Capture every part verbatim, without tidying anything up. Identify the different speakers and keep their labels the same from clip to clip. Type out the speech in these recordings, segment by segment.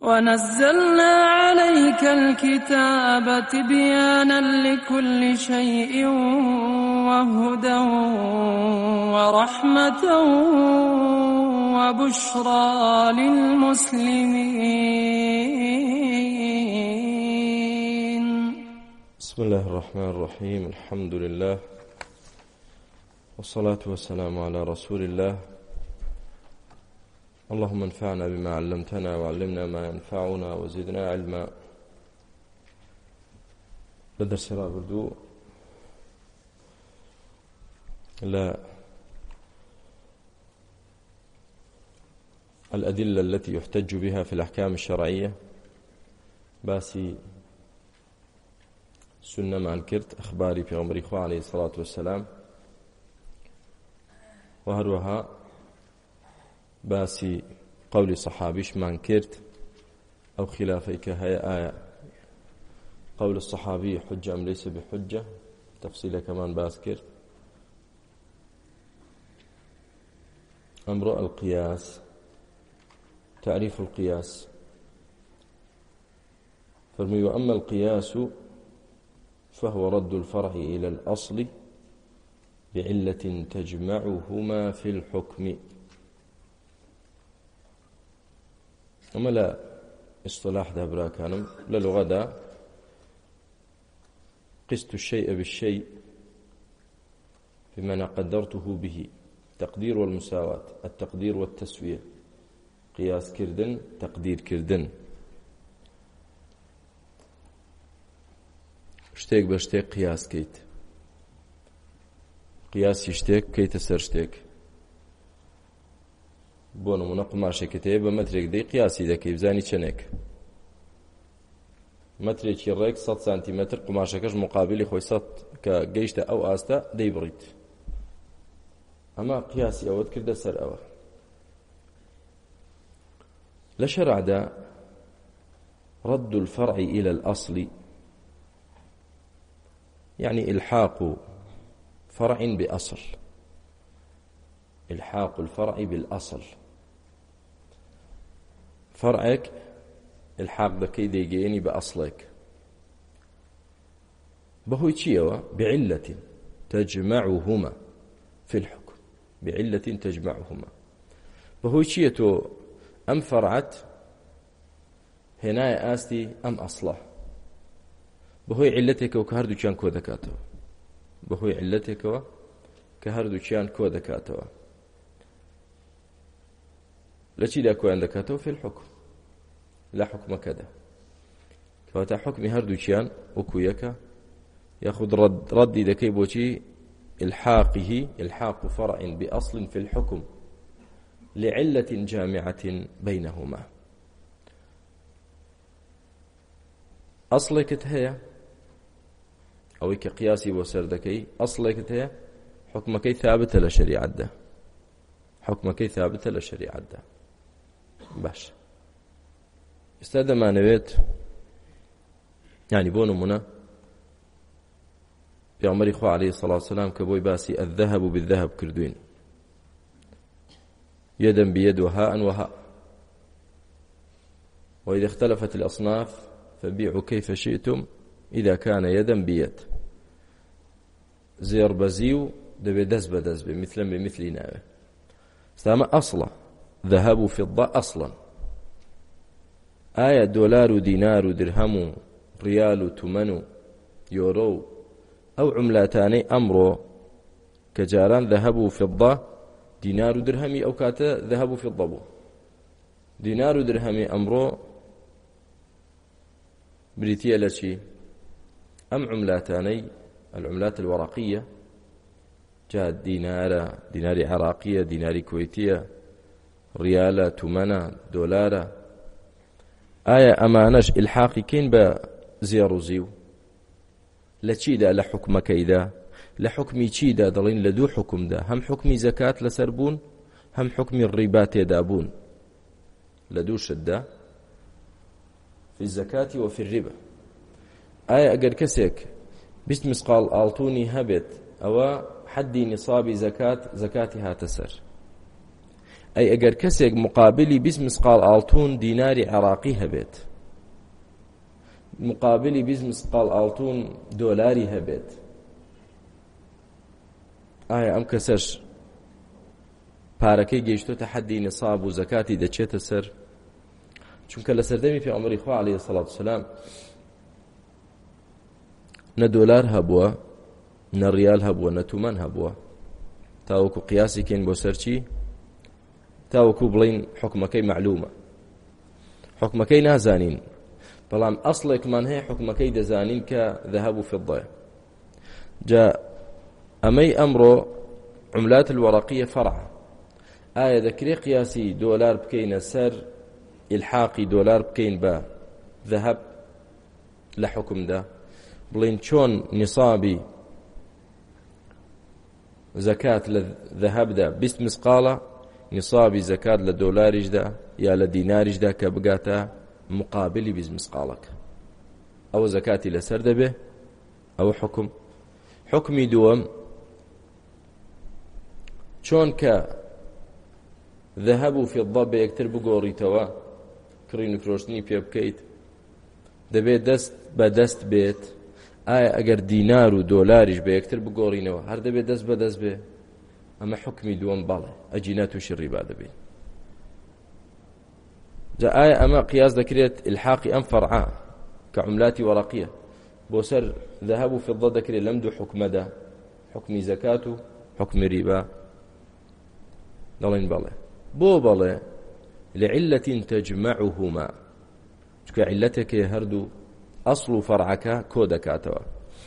Speaker 1: ونزلنا عليك الكتاب تبيانا لكل شيء وهدى ورحمة وبشرى للمسلمين.
Speaker 2: بسم الله الرحمن الرحيم. الحمد لله والصلاة والسلام على رسول الله. اللهم انفعنا بما علمتنا وعلمنا ما ينفعنا وزدنا علما. لدرس رابردو لا الأدلة التي يحتج بها في الأحكام الشرعية باسي سنة مع الكرت أخباري في عمر إخوة عليه الصلاة والسلام وهروها باسي قول صحابيش من كرت أو خلافيك هيا آية قول الصحابي حجة أم ليس بحجة تفصيل كمان باس كرت. أمر القياس تعريف القياس فرمي وأما القياس فهو رد الفرع إلى الأصل بعلة تجمعهما في الحكم. أما لا اصطلاح ده براكانم للغة ده قست الشيء بالشيء بمعنى قدرته به تقدير والمساواة التقدير والتسوية قياس كردن تقدير كردن شتێک بە شتێک قیاس کەیت قیاسی شتێک بکەیتە سەر شتێک بۆ نمونە قماشێکت هەیە بە مەترێک دەی قیاسی دەکەی بزانی چەندێک مەترێکی ڕێک سەد سانتیمەتر قماشەکەش مقابلی خۆی سەد کە گەیشتە ئەو ئاستە دەیبڕیت ئەمە قیاسی ئەوەت کردە سەر ئەوە. لە شەرعدا رد الفرع إلى الأصل يعني إلحاق فرع بأصل إلحاق الفرع بالأصل فرعك الحاق دكي ديجيني بأصلك بهوي تشيوا بعلة تجمعهما في الحكم بعلة تجمعهما بهوي تشيتو أم فرعت هنا آستي أم أصله بهوي علتك وكهردو كان كو دكاتو بهوي علتك وكهردو كان كو دكاتو لشي دا كو عندكاتو في الحكم لا حكم كذا كواتا حكم هردو كان وكويكا ياخذ رد ردي دكي بوشي الحاقه الحاق فرع بأصل في الحكم لعلة جامعة بينهما. أصلك هي أو كقياسي وسردكي أصلك هي حكمك ثابت لشريعة ده حكمك ثابت لشريعة ده باش استاذ ما نويت يعني بونو منا في عمر إخوة عليه الصلاة والسلام كبوي باسي الذهب بالذهب كردوين يدا بيد وهاء وهاء وإذا اختلفت الأصناف فبيعوا كيف شئتم إذا كان يدا بيد زير بزيو دبي دز بدز بمثلا بمثل ناوي استعمل أصلا ذهب فضة أصلا آية دولار دينار درهم ريال تمن يورو أو عملاتاني أمرو كجاران ذهب فضة دينار درهمي أو كاتا ذهب فضة دينار درهمي أمرو بريتيا لشي أم عملاتاني العملات الورقية جاء دينار دينار عراقية دينار كويتية ريال تمنى دولار آية أمانش الحاقي كين بزيرو زيو لچيدا لحكمك إذا لحكمي چيدا دلين لدو حكم دا هم حكمي زكاة لسربون هم حكمي الربات يدابون لدو شدة في الزكاة وفي الربا آية أقر كسيك بست مسقال آلتوني هبت أو حدي نصاب زكاة زكاتها تسر ئەی ئەگەر کەسێک مقابلی بیست مسقال ئاڵتون دیناری عێراقی هەبێت، مقابلی بیست مسقال ئاڵتون دۆلاری هەبێت، ئایا ئەم کەسەش پارەکەی گەیشتۆتە حەدی نساب و زەکاتی دەچێتە سەر؟ چونکە لە سەردەمی پێغەمبەری خوا عەلەیهی سەڵات وسەلام نە دۆلار هەبووە، نە ڕیال هەبووە، نە تومان هەبووە، تاوەکو قیاسی کەین بۆ سەرچی، تاوەکو بڵین حکمەکەی معلومە، حکمەکەی نازانین، بەڵام ئەسڵێکمان هەیە حکمەکەی دەزانین کە ذەهەب و فضەیە. جا ئەمەی ئەمڕۆ عملات الوەرەقیە فەرعە، ئایا دەکرێت قیاسی دۆلار بکەینە سەر ئیلحاقی دۆلار بکەین بە ذەهەب لە حکمدا، بڵین چۆن نیسابی زەکات لە ذەهەبدا بیست مسقالە، نیسابی زەکات لە دۆلاریشدا یا لە دیناریشدا کە بگاتە مقابلی بیست مسقالەکە، ئەوە زەکاتی لەسەر دەبێ. ئەوە حکم. حکمی دووەم، چۆن کە ذەهەب و فیضە بە یەکتر بگۆڕیتەوە، کڕین و فرۆشتنی پێ بکەیت، دەبێت دەست بە دەست بێت. ئایا ئەگەر دینار و دۆلاریش بە یەکتر بگۆڕینەوە هەر دەبێت دەست بە دەست بێ؟ ئەمە حکمی دووەم، بەڵێ ئەجینە تووشی ڕیبا دەبێت. جا ئایا ئەمە قیاس دەکرێت ئیلحاقی ئەم فەرعە کە عملاتی وەرەقیە بۆ سەر ذەهەب و فضە دەکرێت لەم دوو حکمەدا، حکمی زەکات و حکمی ریبا؟ دەڵێن بەڵێ. بۆ بەڵێ؟ لعلة تجمعهما، چکە علەتێکێ هەردوو ئەسڵ و فەرعەکە کۆ دەکاتەوە.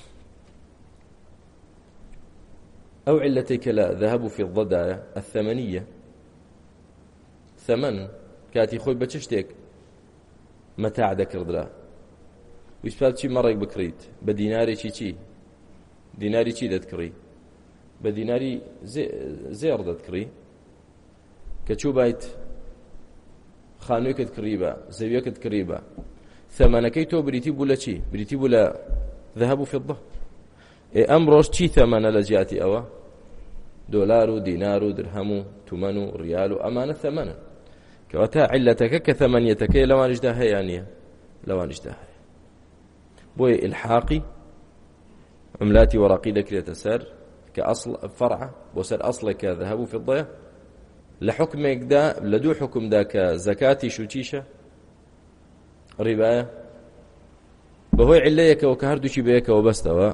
Speaker 2: ئەو علەتێکە لە ذەهەب و فضەدایە ئەثەمەنیە، ثەمەن کاتی خۆی بە چ شتێک مەتاع دەکردرا، ویسپات چی مەڕێک بکڕیت بە دینارێکی چی، دیناری چی دەتکڕی؟ بە دیناری زێڕ دەتکڕی کە چوو بایت خانوویەکت کڕی بە، زەویەکت کڕی بە، ثەمەنەکەی تۆ بریتی بوو لە چی؟ بریتی بوو لە ذەهەب و فضە. ئەمڕۆژ چی ثەمەنە لە جیاتی ئەوە؟ دۆلار و دینار و درهەم و تومەن و ڕیال و ئەمانە ثەمەنن، کەواتە علەتەکە کە ثەمەنیەتەکەی لەوانیشدا هەیە نییە؟ لەوانیشدا هەیە. بۆیە ئیلحاقی عملاتی وەرەقی دەکرێتە سەر کە ئەسڵ فەرعە بۆ سەر ئەسڵێکە ذەهەب و فضەیە، لە حکمێکدا لە دوو حکمدا کە زەکاتیش و چیشە ڕیبایە، بەهۆی علەیەکەوە کە هەردووچی بەیەکەوە بەستەوە،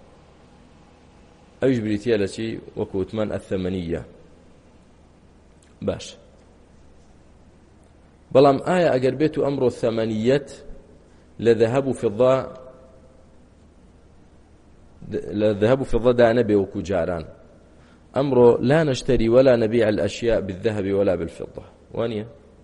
Speaker 2: ئەویش بریتیە لە چی؟ وەکو وتمان ئەثەمەنیە. باش، بەڵام ئایا ئەگەر بێت و ئەمڕۆ ثەمەنیەت لە ذەهەب و فضە لە ذەهەب و فضەدا نەبێ وەکو جاران؟ أمره لا نشتري ولا نبيع الأشياء بالذهب ولا بالفضة، وانيا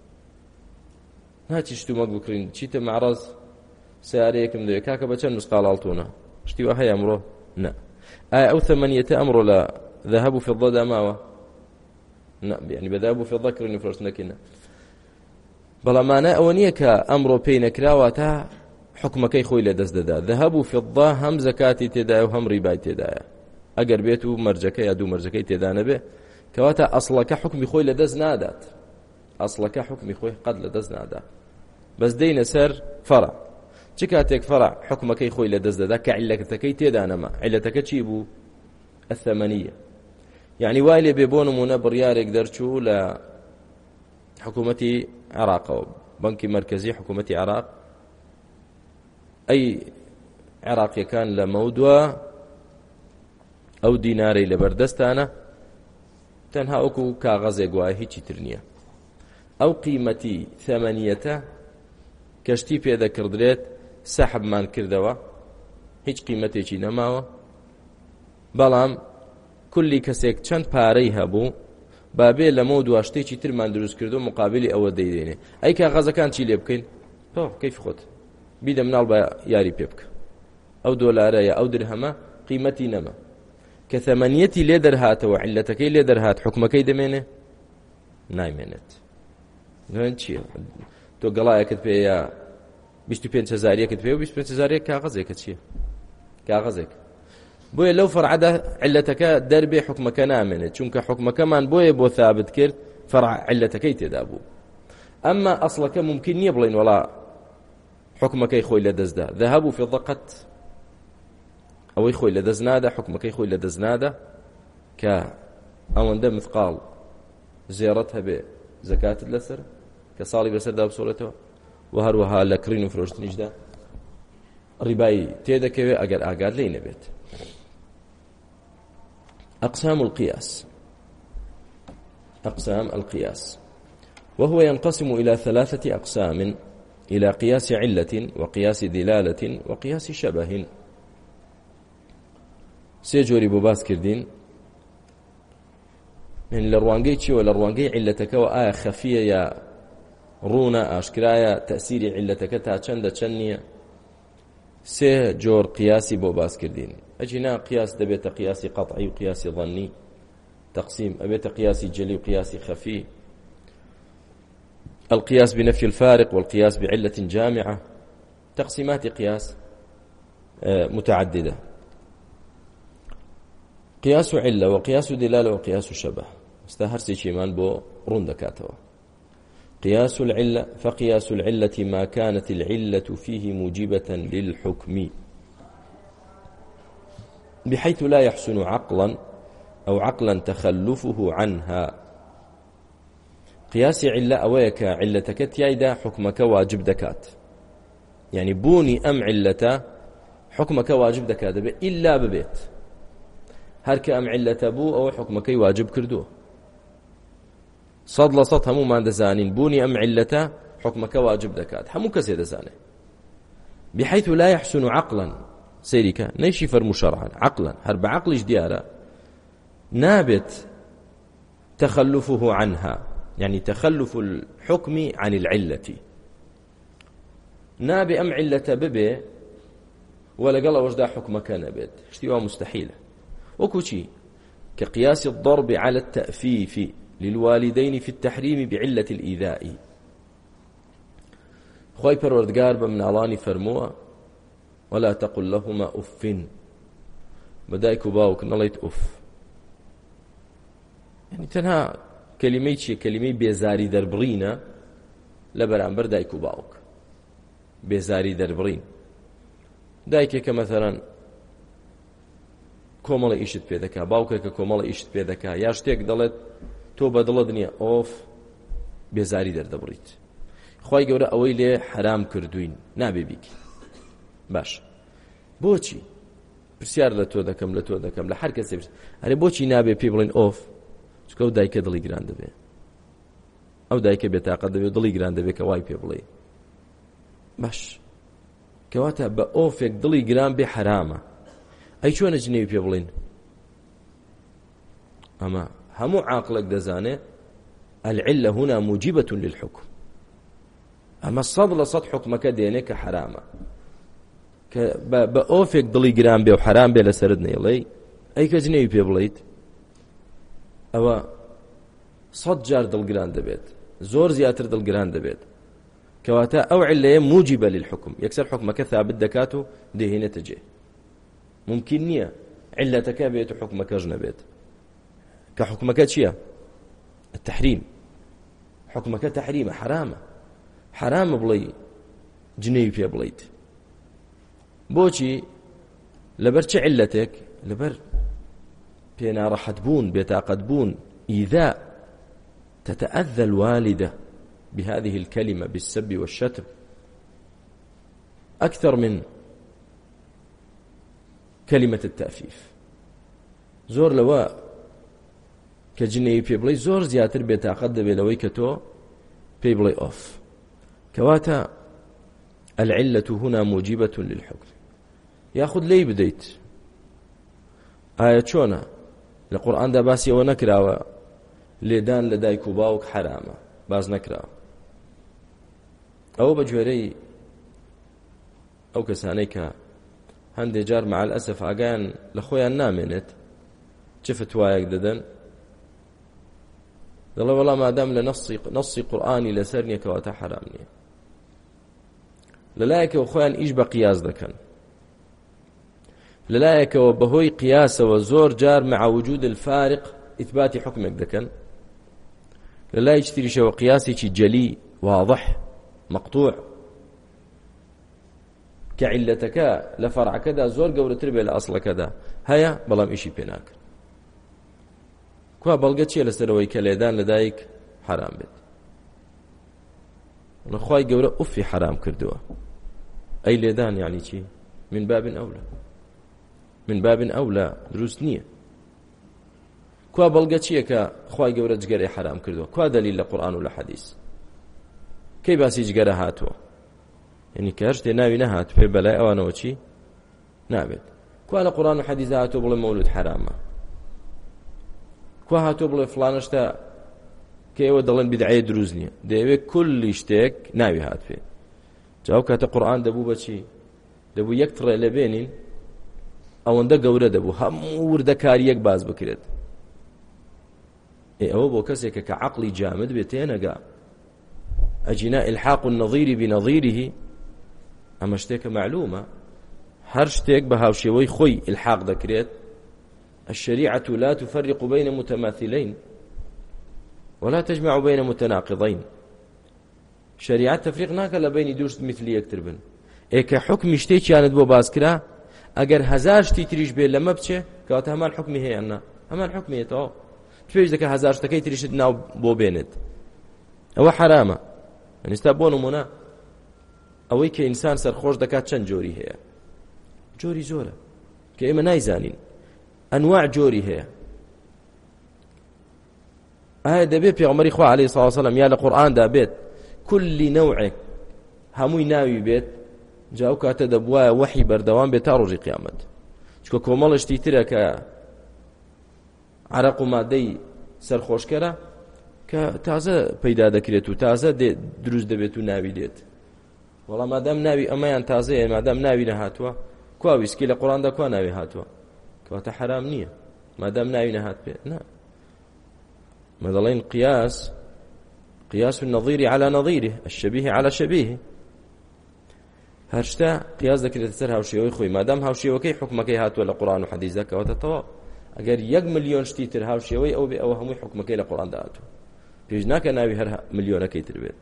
Speaker 2: هاتي شتو مەک بکڕین چیتە معرەز سیارەیەکم دەوێ کاکە بە چەند مسقال ئاڵتوونە، شتی وە هەیە ئەمڕۆ؟ نە. ئایا ئەو ثەمەنیەتە ئەمڕۆ لە ذەهەب و فضەدا ماوە؟ نە، یعنی بە ذەهەب و فضە کڕین و فرۆشتنەکەی نە. بەڵام مانە ئەوە نییە کە ئەمڕۆ پێی نەکراوە تا حکمەکەی خۆی لە دەست دەدا. ذەهەب و فضە هەم زەکاتی تێدایە و هەم ڕیبای تێدایە. ئەگەر بێت و مەرجەکە یا دوو مەرجەکەی تێدا نەبێ، کەواتە ئەسڵەکە حکمی خۆی لە دەست نادات، ئەسڵەکە حکمی خۆی قەت لە دەست نادات، بەس دەینە سەر فەرع. چ کاتێک فەرع حکمەکەی خۆی لە دەست دەدا کە عیلەتەکەی تێدا نەما، عیلەتەکە چی بوو؟ ئەثەمەنیە. یعنی وای لێ بێ بۆ نمونە بڕیارێک دەرچوو لە حکوومەتی عێراقەوە، بەنکی مەرکەزی حکوومەتی عێراق، ئەی عێراقیەکان لە مەودووە ئەو دینارەی لەبەردەستانە تەنها وەکو کاغەزێک وایە، هیچی تر نییە. ئەو قیمەتی ثەمەنیەتە کەشتی پێدەکردرێت سەحبمان کردەوە، هیچ قیمەتێکی نەماوە، بەڵام کولی کەسێک چەند پارەی هەبوو بابێ لە مەودووە شتێکی ترمان دروست کردو مقابلی ئەوە دەیدێنێ. ئەی کاغەزەکان چی لێ بکەین؟ تۆ کەیف خۆت بیدە مناڵ بە یاری پێ بکە، ئەو دۆلارەیە ئەو درهەمە قیمەتی نەما، کە ثەمەنیەتی لێ دەرهاتەوە عیلەتەکەی لێ دەرهات حکمەکەی دەمێنێ؟ نایمێنێت. دوێن چییە؟ تۆ گەڵایەکت پێ یا بیست و پێنج هەزاریەکت پێ و بیست و پێنج هەزاریەک کاغەزێکە چییە؟ کاغەزێک. بۆیە لەو فەرعەدا عیلەتەکە دەربێ حکمەکە نامێنێت، چونکە حکمەکەمان بۆیە بۆ ثابت کرد فرع علتەکەی تێدا بوو. ئەمما ئەسڵەکە ممکن نییە بڵێن وەڵا حکمەکەی خۆی لە دەستدا ذهب و فضة قەت ئەوەی خۆی لە دەست نادا حکمەکەی خۆی لە دەست نادا کە ئەوەندە مثقال زێڕەت هەبێ زەکاتت لەسەر کە ساڵی بەسەردا بسۆڵێتەوە و هەروەها لە کڕین و فرۆشتنیشدا ڕیبایی تێدەکەوێت ئەگەر ئاگات لێی نەبێت. أقسام القياس أقسام القياس وهو ينقسم إلى ثلاثة أقسام إلى قياس علة وقياس دلالة وقياس شبه. سيجوري بوباس كردين من لروانجي تشي ولا روانجي علتك وآية خفية يا رونا أشكرايا تأثير علتك تا چند چنية سي جور قياسي بوباس كردين. أجينا قياس دبيت قياسي قطعي وقياسي ظني تقسيم أبيت قياسي جلي وقياسي خفي القياس بنفي الفارق والقياس بعلة جامعة تقسيمات قياس متعددة قياس علة وقياس دلالة وقياس شبه استهرسي شيمان بو روندكاتوا. قياس العلة فقياس العلة ما كانت العلة فيه موجبة للحكم بحيث لا يحسن عقلا أو عقلا تخلفه عنها. قياس علة أويك علتك تيايدا حكمك واجب دكات يعني بوني أم علة حكمك واجب دكات إلا ببيت هرك أم علة بو أو حكمك واجب كردوه صد لصد همو ما دزانين بوني أم علة حكمك واجب دكات همو كسي دزاني بحيث لا يحسن عقلا سيريكا نيشي فرمو شرعا عقلا هرب عقلش ديارة نابت تخلفه عنها يعني تخلف الحكم عن العلة نابي أم علة ببي ولا قال وجدا حكمك نابت اشتوا مستحيلة وكوشي كقياس الضرب على التأفيف للوالدين في التحريم بعلة الإيذاء. خوي پروردگار بمن علاني فرموا ولا تقل لهما أف بدايك باوك نليت أف يعني تنها كلمة شيء كلمة بيزاري دربرينا لبرانبر دايك باوك بيزاري دربرين دايك كمثلا كومالا إيشت بيدكا باوك كومالا إيشت بيدكا ياشتيك دلت تو بدل دنيا أوف بيزاري دردبريت خوای گەورە ئەوەی لێ حرام کردوین نابێ بیک باش بۆچی پرسیار لە تۆ دەکەم لە تۆ دەکەم لە هەر کەسێ هەرێ بۆچی نابێ پێی بڵێن ئۆف چکە ئەو دایکە دڵی گران دەبێ ئەو دایکە بێتاقەت دەبێ دڵی گران دەبێ کە وای پێ بڵێ باش کەواتە بە ئۆفێک دڵی گران بێ حرامە ئەی چۆنە جنێوی پێ بڵێن ئەمە هەموو عاقلێک دەزانێ العلة هنا موجبة للحكم أما الصد لصد حكمك دينك حرامة بأوفك ضلي جرام بي وحرام بي لسردنا يلي أي كجنيه بي بليت أو صد جار دل جران دبيت زور زياتر دل جران دبيت كواتا أو علة موجبة للحكم يكسر حكمك ثابت دكاتو دي هنا تجي ممكن نية علتك بيت حكمك أجنبيت كحكمك تشيا التحريم حكمك تحريم حرامة حرام بڵێ جنێوی پێ بڵێیت بۆچی لەبەر چه علەتێک لەبەر پێ ناڕەحەت بوون بێتاقەت بوون ئیذاء تتأذى الوالدة بهذه الكلمة بالسب والشتم أكثر من كلمة التأفيف زۆر لەوە کە جنێوی پێ بڵێ زۆر زیاتر بێتاقەت دەبێت لەوەی کە تۆ پێی بڵێ ئۆف كواتا العلة هنا موجبة للحكم ياخذ لي بديت آية شونا القرآن دا باسي ونكراوا لدان لدايكو باوك حرامة باز نكراوا أو بجوري أو كسانيكا هندي جار مع الأسف أقان لخويا نامنت شفت وايك ددن والله والله ما دام لنصي نصي قرآني لسرني كواتا حرامني للايك وخوان إيش بقياس ذكن للايك وبهوي قياس وزور جار مع وجود الفارق إثبات حكمك ذكن لا يشتري شو قياسي جلي واضح مقطوع كعلتك لفرع كذا زور قول تربية لأصل كذا هيا بلام إشي بيناك كوا بلغت شيء لسروي كليدان لدايك حرام بيت نخواي قول أفي حرام كردوه أي ليدان يعني شيء من باب أولى من باب أولى دروس نية كوا بلغت شيء كخواي قول جقري حرام كردوه كوا دليل القرآن ولا حديث كي باسي جقري هاتوه يعني كهرشت ناوي نهات في بلاء أو نوشي نابد كوا القرآن وحديث هاتو بلا مولود حرامه كوا هاتو بلا فلانشتا كي ودلن بدعية دروزنية ديوه كل اشتاك ناوي هات فيه جاو كاتا قرآن دبو بچي دبو يكتر لبينين او انده قورة دبو هم ورده كاريك باز بكرد اي او بو كسيك كعقلي جامد بيتينقا اجناء الحاق النظير بنظيره اما اشتاك معلومة هر اشتاك بهاوشيوي خوي الحاق دكريت الشريعة لا تفرق بين متماثلين ولا تجمع بين متناقضين شريعة تفريق ناكل بين دوش مثلية كتربن ايكا حكم اشتي كانت بو باسكرا اگر هزار شتي تريش بي لما بچه كوات همان حكمي هي انا همان حكمي يتو تفيش دكا هزار شتكي تريش ناو بو بيند او حرامة يعني استابونو منا اوي كي انسان سرخوش دكا چند جوري هي جوري زورة كي اما نايزانين انواع جوري هي هاي دبي في عمر إخوة عليه الصلاة والسلام يا القرآن دا بيت كل نوع هموي ناوي بيت جاو كاتا دبوا وحي بردوان بيت روجي قيامت شكو كومالش تيترك عرق مادي سرخوش كرا كتازه پیدا دكريت و تازه دروز دبيتو ناوي ديت والله ما دام ناوي اما تازه ما دام ناوي نهاتوا كوا ويسكي القرآن دا كوا ناوي هاتوا كواتا حرام نية ما دام ناوي نهات بيت لا مثلا قياس قياس النظير على نظيره الشبيه على شبيهه هرشتا قياس ذكر تسر هاوشيوي خوي ما دام هاوشيوكي حكمكي هات ولا قرآن وحديث ذاك وتطوا اگر يق مليون شتي تر هاوشيوي او او هم حكمكي لقرآن داتو بيجناك ناوي هر مليونكي تربيت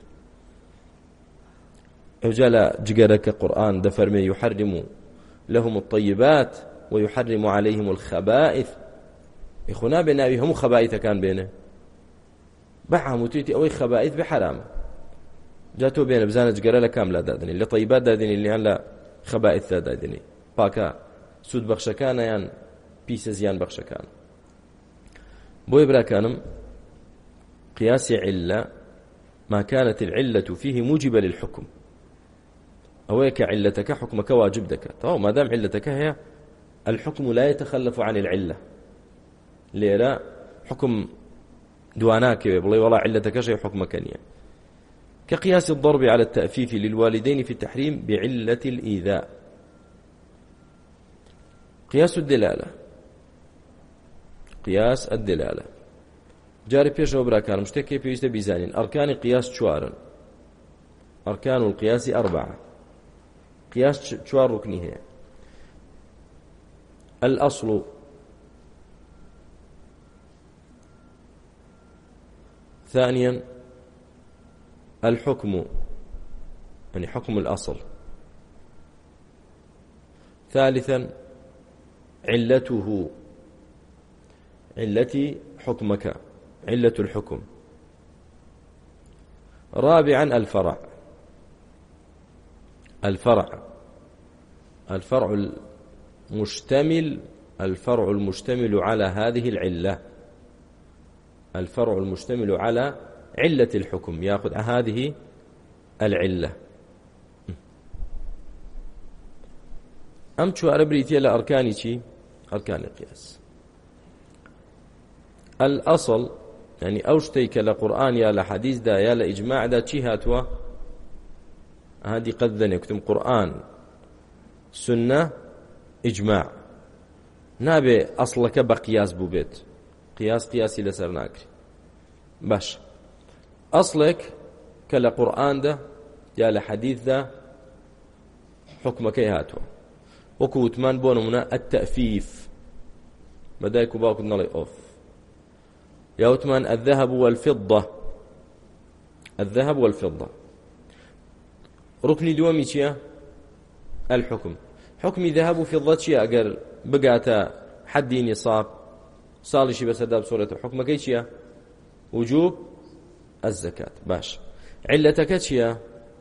Speaker 2: وجل جقرك قرآن دفرمي يحرم لهم الطيبات ويحرم عليهم الخبائث إخونا بناوي هم خبائث كان بينه بحهم وتيتي أوي خبائث بحرام جاتو بين بزانة جقرة لكاملة دادني اللي طيبات دادني اللي هن لا خبائث دادني باكا سود بخشكان يان بيس زيان بخشكان بو إبرا كانم قياس علة ما كانت العلة فيه موجبة للحكم أويك علتك حكمك واجبدك طيب ما دام علتك هي الحكم لا يتخلف عن العلة ليلا حكم دواناك بلي والله علتك شيء حكمك نية كقياس الضرب على التأفيف للوالدين في التحريم بعلة الإيذاء قياس الدلالة قياس الدلالة جاري بيش وبرا كان مشتكي بيشت بيزانين أركان قياس شوارا أركان القياس أربعة قياس شوار ركنه هي الأصل ثانيا الحكم يعني حكم الأصل ثالثا علته علتي حكمك علة الحكم رابعا الفرع الفرع الفرع المشتمل الفرع المشتمل على هذه العلة الفرع المشتمل على علة الحكم يأخذ هذه العلة أم شو أربريتي لأركاني شي أركان القياس الأصل يعني أوشتيك لقرآن يا لحديث دا يا لإجماع دا شي هاتوا هذه قد ذن يكتم قرآن سنة إجماع نابي أصلك بقياس بوبيت قياس قياسي لسرناك باش أصلك كلا قرآن ده يا لحديث ده حكمك هاتوا وكوتمان بونمنا التأفيف بدايكو باكو نالي أوف يا وتمان الذهب والفضة الذهب والفضة. ركني دومي چيا؟ الحكم. حكمي ذهب وفضة چيا؟ أقر بقاتا حدي نصاب صالشي بسردا بصورته حكمك چيا؟ وجوب الزكاة. باش علتك چيا؟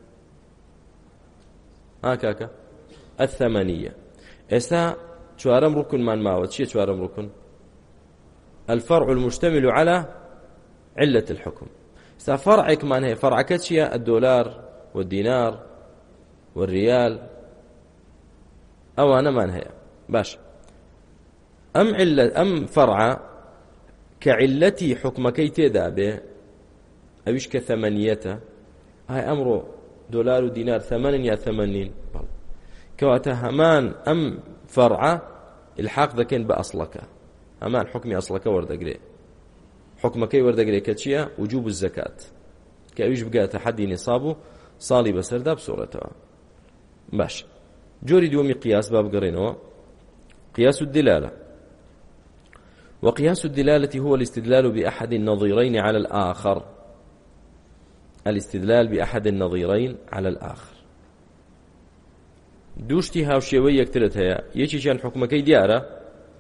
Speaker 2: هاكاكا الثمانية. استا چوارم ركن من ماوت چيا چوارم ركن؟ الفرع المشتمل على علة الحكم. استا فرعك من هي فرعك چيا؟ الدولار والدينار والريال أو أنا من هي. باش أم علة أم فرع كعلتي حكمكي تدا به أويش كثمانيته هاي أمره دولار ودينار ثمانين يا ثمانين كواتا همان أم فرع الحاق ذكين بأصلك همان حكمي أصلك وردقري حكمكي وردقري كتشيا وجوب الزكاة كأويش بقى تحدي نصابه صالي بسردا بصورته. باش جوري دومي قياس باب قرينه قياس الدلالة. وقياس الدلالة هو الاستدلال بأحد النظيرين على الآخر. الاستدلال بأحد النظيرين على الآخر. دوشتي هاوشيوي يكترت هيا يشي كان حكمكي ديارة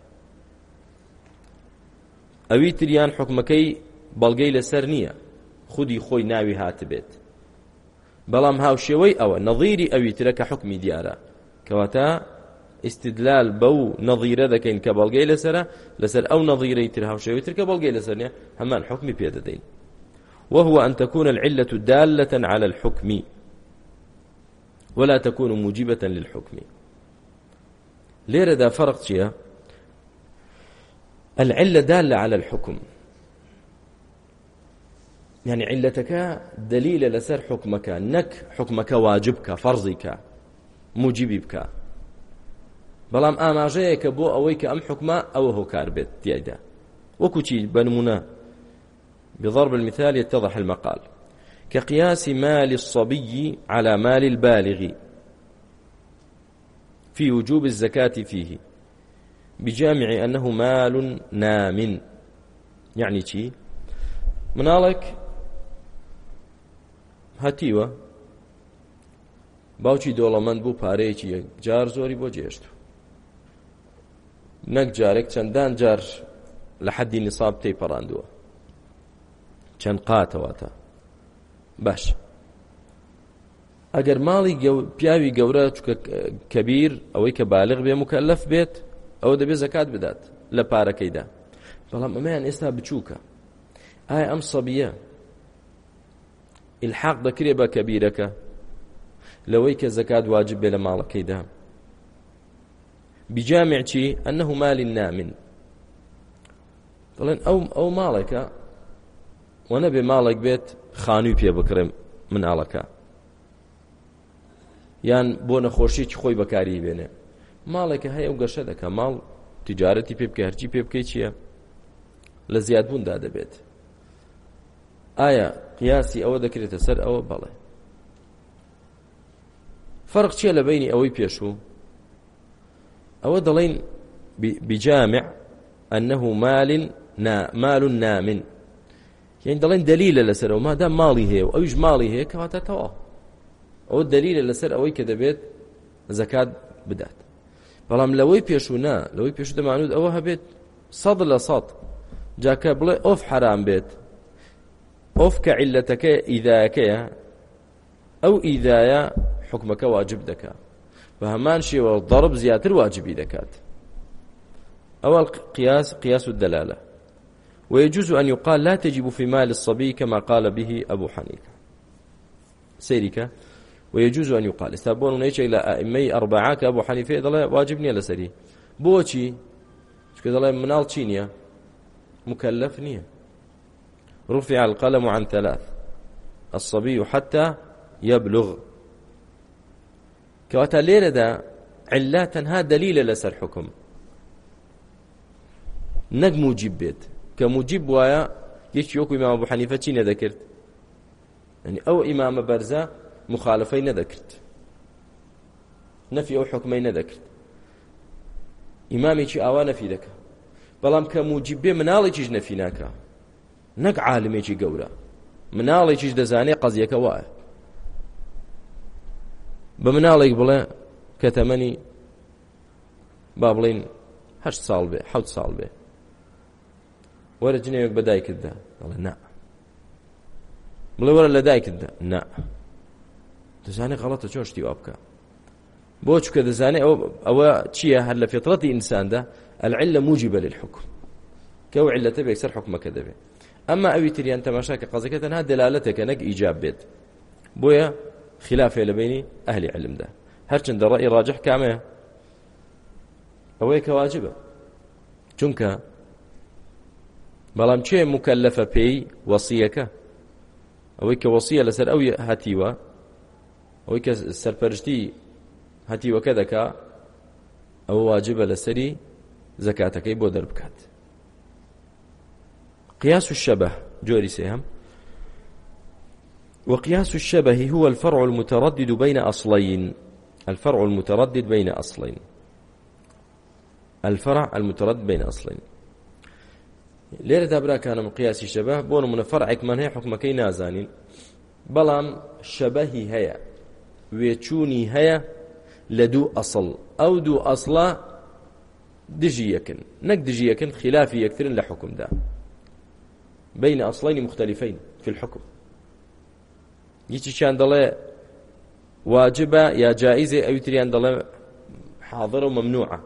Speaker 2: أوي تريان حكمكي بلغي لسرنية خودي خوي ناوي هاتبت بلام هاوشيوي أو نظيري أوي ترك حكمي ديارة كواتا استدلال بو نظيره ذكين كبلغي لسرة لسر أو نظيري ترها وشوي ترك بلغي لسرنية همان حكمي بيددين. وهو أن تكون العلة دالة على الحكم ولا تكون موجبة للحكم. ليه دا فرق شيء؟ العلة دالة على الحكم يعني علتك دليل لسر حكمك نك حكمك واجبك فرضك موجبك بەڵام ئاماژەیەکە بۆ ئەوەی کە ئەم حکمە ئەوە هۆکار بێت تیایدا وەکو چی بنمونە بضرب المثال يتضح المقال كقياس مال الصبي على مال البالغ في وجوب الزكاة فيه بجامع أنه مال نام. يعني چی مناڵێک هەتیوە باوکی دۆڵەمەند بوو پارەیەکی جار زۆری بۆ جێشت نەک جارێک چەندان جار لە حەدی نیساب تێیپەڕاندووە چەند قاتەواتە. باش ئەگەر ماڵی پیاوی گەورە چکە کەبیر ئەوەی کە بالغ بێ مکەلەف بێت ئەوە دەبێت زەکات بدات لە پارەکەیدا بەڵام ئەمەیان ئێستا بچووکە ئایا ئەم سەبیە ئیلحاق دەکرێ بە کەبیرەکە لەوەی کە زەکات واجب بێ لە ماڵەکەیدا بجامع چی ئەنەه مالی نامن دەڵێن ئەو ئەو ماڵێکە و نەبێ ماڵێک بێت خانووی پێ بکڕێ مناڵەکە یان بۆ نەخۆشیی خۆی بەکاری بێنێ ماڵێکە هەیە و گەشە دەکە ماڵ تجارەتی پێ بکە هەرچی پێ بکەی چییە لە زیادبووندا دەبێت. ئایا قیاسی ئەوە دەکرێتە سەر ئەوە؟ بەڵێ. فەرق چییە لە بینی ئەوەی پێشوو؟ ئەوە دەڵێن بجامع ئەنەه مال مال نامن یعنی دەڵێن دلیلە لەسەرەوە مادام ماڵی هەیە و ئەویش ماڵی هەیە کەواتە تەواو ئەوە دلیلە لەسەر ئەوەی کە دەبێت زەکات بدات. بەڵام لەوەی پێشوو نا لەوەی پێشوو دەمانوت ئەوە هەبێت سەد لە سەد جاکە بڵێ ئۆف حرام بێت ئۆف کە عیلەتەکە ئیدایەکەیە ئەو ئیدایە حکمەکە واجب دەکات بە هەمان شێوە ضرب زیاتر واجبی دەکات. أول قياس قياس الدلالة. ويجوز أن يقال لا تجب في مال الصبي كما قال به أبو حنيفة سيرك. ويجوز أن يقال استابون نيش إلى أئمي أربعة كأبو حنيفة ضل واجبني على سري بوشي كذا ضل منال تشينيا مكلفني رفع القلم عن ثلاث الصبي حتى يبلغ كواتا ليرة دا علاتها دليل لسر حكم نەک موجب بێت کە موجب وایە یەکی وەکو ئیمام ئەبوو حەنیفە چی نەدەکرد یعنی ئەو ئیمامە بەرزە مخالفەی نەدەکرد نەفی ئەو حکمەی نەدەکرد ئیمامێکی ئاوا نەفی دەکە بەڵام کە موجب بێ مناڵێکیش نەفی ناکە نەک عالمێکی گەورە مناڵێکیش دەزانێ قەزیەکە وایە بە مناڵێک بڵێ کە تەمەنی با بڵێن هەشت ساڵ بێ حەوت ساڵ بێ وەرە جنێوێک بە دایکتدا دەڵێ نا بڵێ وەرە لە دایکتدا نا دەزانێ غەڵەتە چۆن شتی وا بکە بۆ چکە دەزانێ ئەوە چییە هەر لە فیترەتی ئینساندا العلة موجبة للحكم كو علة بيك سر حكمك دبي أما أوي تريان تماشاك قصدك تنها دلالتك أنك إيجاب بيت بويا خلافه لبيني أهل علم ده هرچند الرأي راجح كامه أويك واجبة چونك بلام چه مكلفة بي وصيك أويك وصية لسر أوي هاتيوة أويك سرپرشتي هاتيوة كذاك أو واجبة لسري زكاتك يبو دربكات قياس الشبه جوري سيهم وقياس الشبه هو الفرع المتردد بين أصلين الفرع المتردد بين أصلين الفرع المتردد بين أصلين ليرة دابرا كان من قياس الشبه بون من فرعك من هي حكمكي نازانين بلام شبهي هيا ويتشوني هيا لدو أصل أو دو أصلا دجي يكن نك دجي يكن خلافي يكثر لحكم ده بين أصلين مختلفين في الحكم يجي كان ضل واجبة يا جائزة أو تريان ضل حاضرة وممنوعة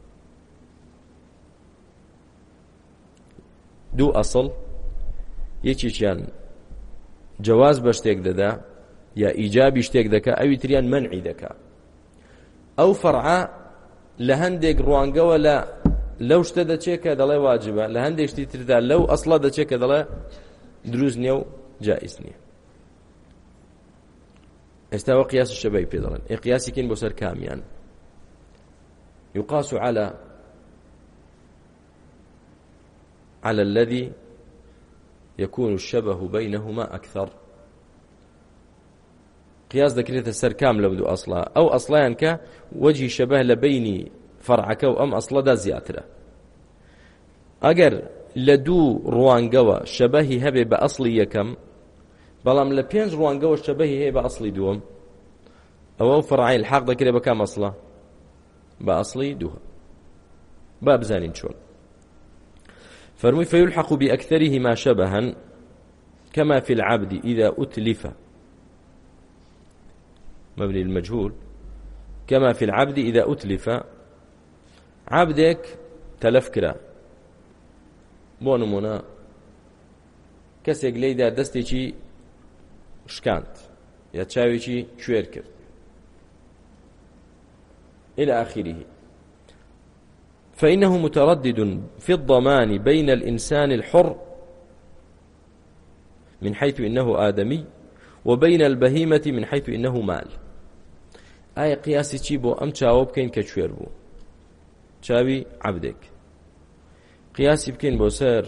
Speaker 2: دو أصل يجي كان جواز بشتيك ددا يا إيجابي شتيك دكا أو تريان منعي دكا أو فرعا لهندێک ڕوانگەوە لە لەو شتە دەچێت کە دەڵێ واجبە لە هەندێک شتی تردا لەو ئەسڵە دەچێت کە دەڵێ دروست نییە و جائز نییە ئێستا وە قیاس الشەبهی پێ دەڵێن ئێ قیاسیکەین بۆ سەر کامیان يقاس على على الذي يكون الشبه بينهما أكثر قياس ذكرت السر كاملة بدو أصلا أو أصلا كا وجه شبه لبيني فرعك وأم أصلا دا زياترة أجر لدو روانقوة شبهي هبه بأصلي يكم بلام لبينج روانقوة شبهي هبه بأصلي دوم أو فرعي الحق ذكره بكام أصلا بأصلي دوها باب زانين شول فرمي فيلحق بأكثرهما شبها كما في العبد إذا أتلف مبني المجهول كما في العبد إذا أتلف عبدك تلفكرا بونمونا كسيك ليدا دستيشي شكانت يا تشاويشي شويركر إلى آخره فإنه متردد في الضمان بين الإنسان الحر من حيث إنه آدمي وبين البهيمة من حيث إنه مال آية قياسي چی بۆ ئەم چاوە بکەین کە کوێر بوو چاوی عەبدێک قیاسی بکەین بۆ سەر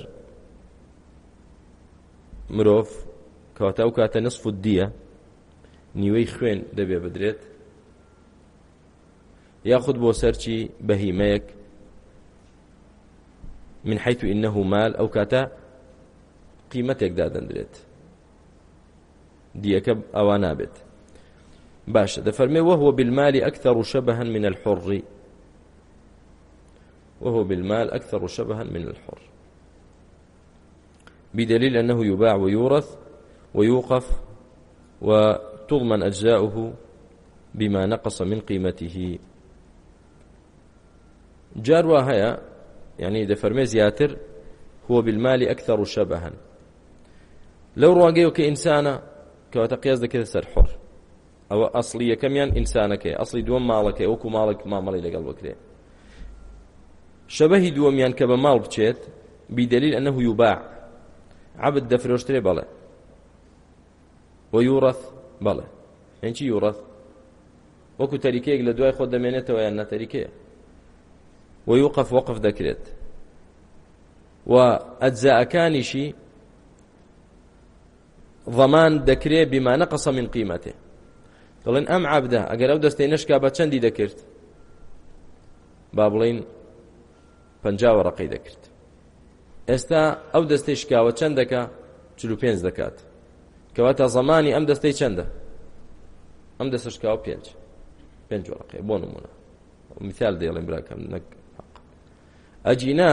Speaker 2: مرۆڤ کەواتە ئەو کاتە نصف الدیە نیوەی خوێن دەبێ بدرێت یاخود بۆ سەر چی بەهیمەیەک من حيث إنه مال أو كاتا قيمتك دادن دريت ديك أوانابت باش دفرمي وهو بالمال أكثر شبها من الحر وهو بالمال أكثر شبها من الحر بدليل أنه يباع ويورث ويوقف وتضمن أجزاؤه بما نقص من قيمته جار وهي يعني دفرمي زياتر هو بالمال أكثر شبها لو رواقيو كإنسانا كواتقياز ذكي سر حر أو أصلية كميان إنسانك أصلي دوم مالك أوكو مالك ما مالي لقلبك ليه شبه دوميان كبا مال بچيت بدليل أنه يباع عبد دفر واشتري بله ويورث بله يعني شي يورث وكو تريكيك لدواي خود دمينته ويانا تريكيه ويوقف وقف ذكرت وأجزاء كانشي ضمان ذكري بما نقص من قيمته قالن أم عبده أقل أو دستينش كابا چندي ذكرت بابلين پنجا ورقي ذكرت استا أو دستيش كاوة چندك چلو پينز ذكات کەواتە زەمانی ئەم دەستەی چەندە؟ ئەم دەستە شکاوە پێنج پێنج وەرەقەیە بۆ نمونە مثال دێڵێم براکەم نەک ئەجینا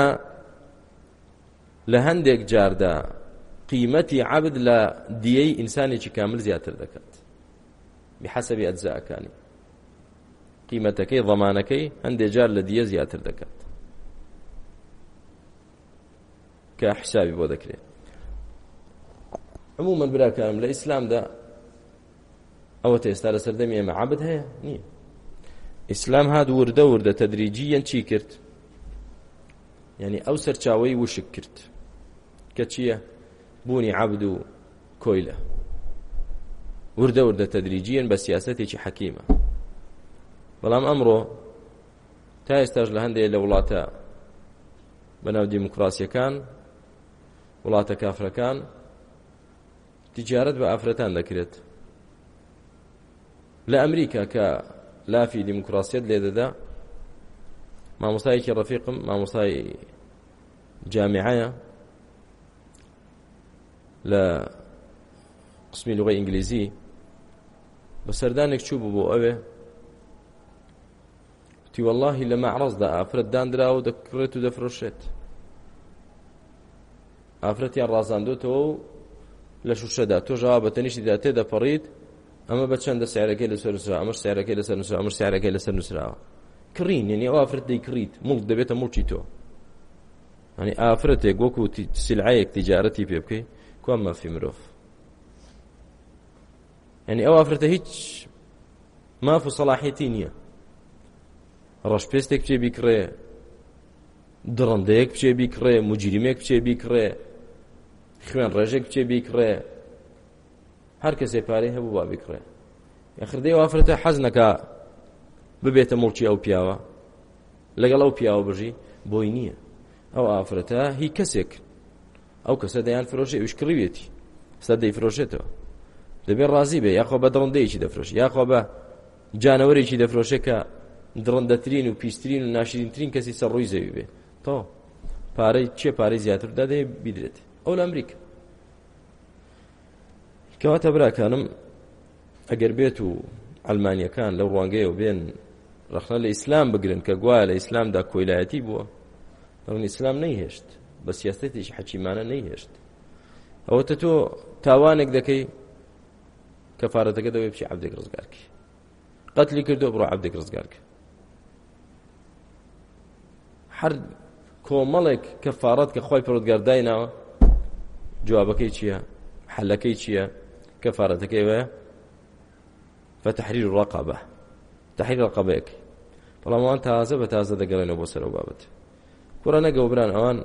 Speaker 2: لە هەندێک جاردا قیمەتی عەبد لە دیەی ئینسانێکی کامل زیاتر دەکات بحەسەبی ئەجزاءەکانی قیمەتەکەی ضەمانەکەی هەندێک جار لە دیە زیاتر دەکات کە حسابی بۆ دەکرێت. عموماً براکەم لە ئیسلامدا ئەوە ئێستا لە سەردەمی ئێمە عەبد هەیە نییە. ئیسلام هات وردە وردە تەدریجیەن چی کرد؟ یعنی ئەو سەرچاوەی وشک کرد کە چییە؟ بوونی عەبد و کۆیلە وردە وردە تەدریجیەن بە سیاسەتێکی حەکیمە. بەڵام ئەمڕۆ تا ئێستاش لە هەندێک لە وڵاتە بەناو دیموکراسیەکان وڵاتە کافرەکان تیجارەت بە ئافرەتان دەکرێت. لە ئەمریکا کە لافی دیموکراسیەت لێ دەدا مامۆستایەکی ڕەفیقم مامۆستای جامعەیە لە قسمی لغەی ئینگلیزی بە سەردانێک چوو بوو بۆ ئەوێ وتی وەڵڵاهی لە مەعرەزدا ئافرەت دانراوە دەکڕێت و دەفرۆشێت. ئافرەتیان ڕازاندۆتەوە و لە شوشەدا تۆ ژەوا بە تەنیشتیدا تێدەپەڕیت ئەمە بە چەندە سیارەکەی لەسەر نووسراوە ئەمەش سیارەکەی لەسەر نووسراوە ئەمەش سیارەکەی لەسەر نووسراوە کڕین یعنی ئەو ئافرەت دەیکڕیت موڵک دەبێتە موڵکی تۆ یعنی ئافرەتێک وەکو سیلعەیەک تیجارەتی پێ بکەی کوام مافی مرۆڤ یعنی ئەو ئافرەتە هیچ ماف و سەڵاحیەتی نییە. ڕەشپێستێک بچێ بیکڕێ دڕندەیەک بچێ بیکڕێ موجریمێک بچێ بیکڕێ خوێن ڕێژێک بچێ بیکڕێ هەر کەسێ پارەی هەبوو با بیکڕێ یاخردەی ئەو ئافرەتە حەز نەکا ببێتە موڵکی ئەو پیاوە لەگەڵ ئەو پیاوە بژی بۆی نییە. ئەو ئافرەتە هی کەسێک ئەو کەسە دەیان فرۆشێ وش کڕیوێتی ستا دەیفرۆشێتەوە دەبێت ڕازی بێ یاخۆ بە دڕندەیەکی دەفرۆشێ یاخۆ بە جانەوەرێکی دەفرۆشێ کە دڕندەترین و پیسترین و ناشرینترین کەسی سەر ڕووی زەوی بێ تۆ پارەی چێ پارەی زیاتر دادێ بیدرێت. ئەو لە ئەمریکا کەواتە براکانم ئەگەر بێت و ئەڵمانیەکان لەو ڕوانگەیەوە بێن ڕەخنە لە ئیسلام بگرن کە گوایە لە ئیسلامدا کۆیلایەتی بووە بەڵام ئیسلام نەیهێشت بە سیاسەتێکی حەکیمانە نەیهێشت ئەوەتە تۆ تاوانێک دەکەی کەفارەتەکە دەوێت بچی عەبدێک ڕزگارکەی قەتلی کردو بڕۆ عەبدێک ڕزگارکە هەر کۆمەڵێک کەفارەت کە خۆی پەروەردگار دایناوە جوابەکەی چییە؟ حەلەکەی چییە؟ کەفارەتەکەی وایە فتحرير الرقبة تحرير رقبەیەک بەڵام ئەوان تازە بە تازە دەگەڕێنەوە بۆ سەر ئەو بابەت کوڕە نەگەوە بران ئەوان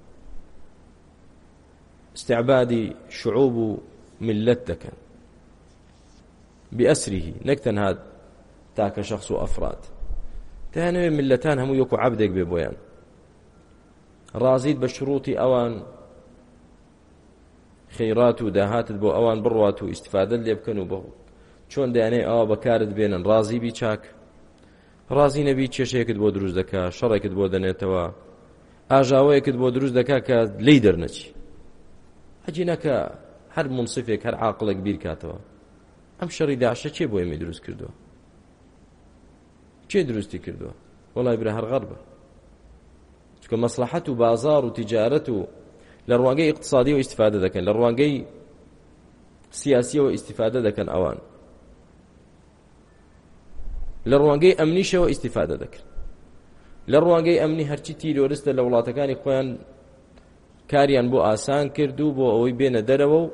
Speaker 2: استعبادی شعوب و ملت دەکەن بأسره نەک تەنها تاکە شەخص و ئەفراد دەیانەوێ ملەتان هەموو یەک و عەبدێک بێ بۆیان ڕازیت بە شروطی ئەوان خەیرات و داهاتت بۆ ئەوان بڕوات و ئیستیفادەت لێ بکەن و بە چۆن دەیانەی ئەوە بەکارت بێنن ڕازی بی چاک ڕازی نەبی کێشەیەکت بۆ دروست دەکا شەڕێکت بۆ دەنێتەوە ئاژاوەیەکت بۆ دروست دەکا کە لێی دەرنەچی حەجی نەکە هەر منصفێک هەر عاقڵێک بیر کاتەوە ئەم شەڕی داعشە چێ بۆ ئێمە دروست کردووە چێ دروستی کردووە وەڵای برا هەر غەربە چونکە مەسلحەت و بازار و تیجارەت و لە ڕوانگەی اقتصادی و ئیستیفادە دەکەن لە ڕوانگەی سیاسیەوە ئیستیفادە دەکەن ئەوان لە ڕوانگەی ئەمنیشەوە ئیستیفادە دەکەن لە ڕوانگەی ئەمنی هەرچی تیرۆریستە لە وڵاتەکانی خۆیان کاریان بۆ ئاسان کرد و بۆ ئەوەی بێنە دەرەوە و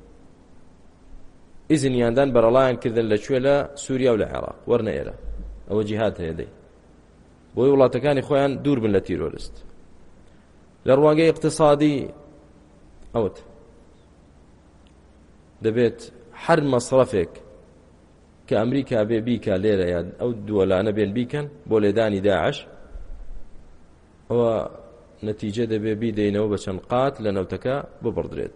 Speaker 2: ئیزنیاندان بەرەڵایان کردن لەکوێ لە سووریا و لە عێراق وەرنە ئێرە ئەوە جیهاد هەیە دەی بۆی وڵاتەکانی خۆیان دوور بن لە تیرۆریست لە ڕوانگەی اقتصادی ئەوت دەبێت هەر مەصرفێک کە ئەمریکا بێ بیکە لێرە یان ئەو دووەلانە بێن بیکەن بۆ لێدانی داعش ئەوە نەتیجە دەبێ بیدەینەوە بە چەند قات لە نەوتەکە ببڕدرێت.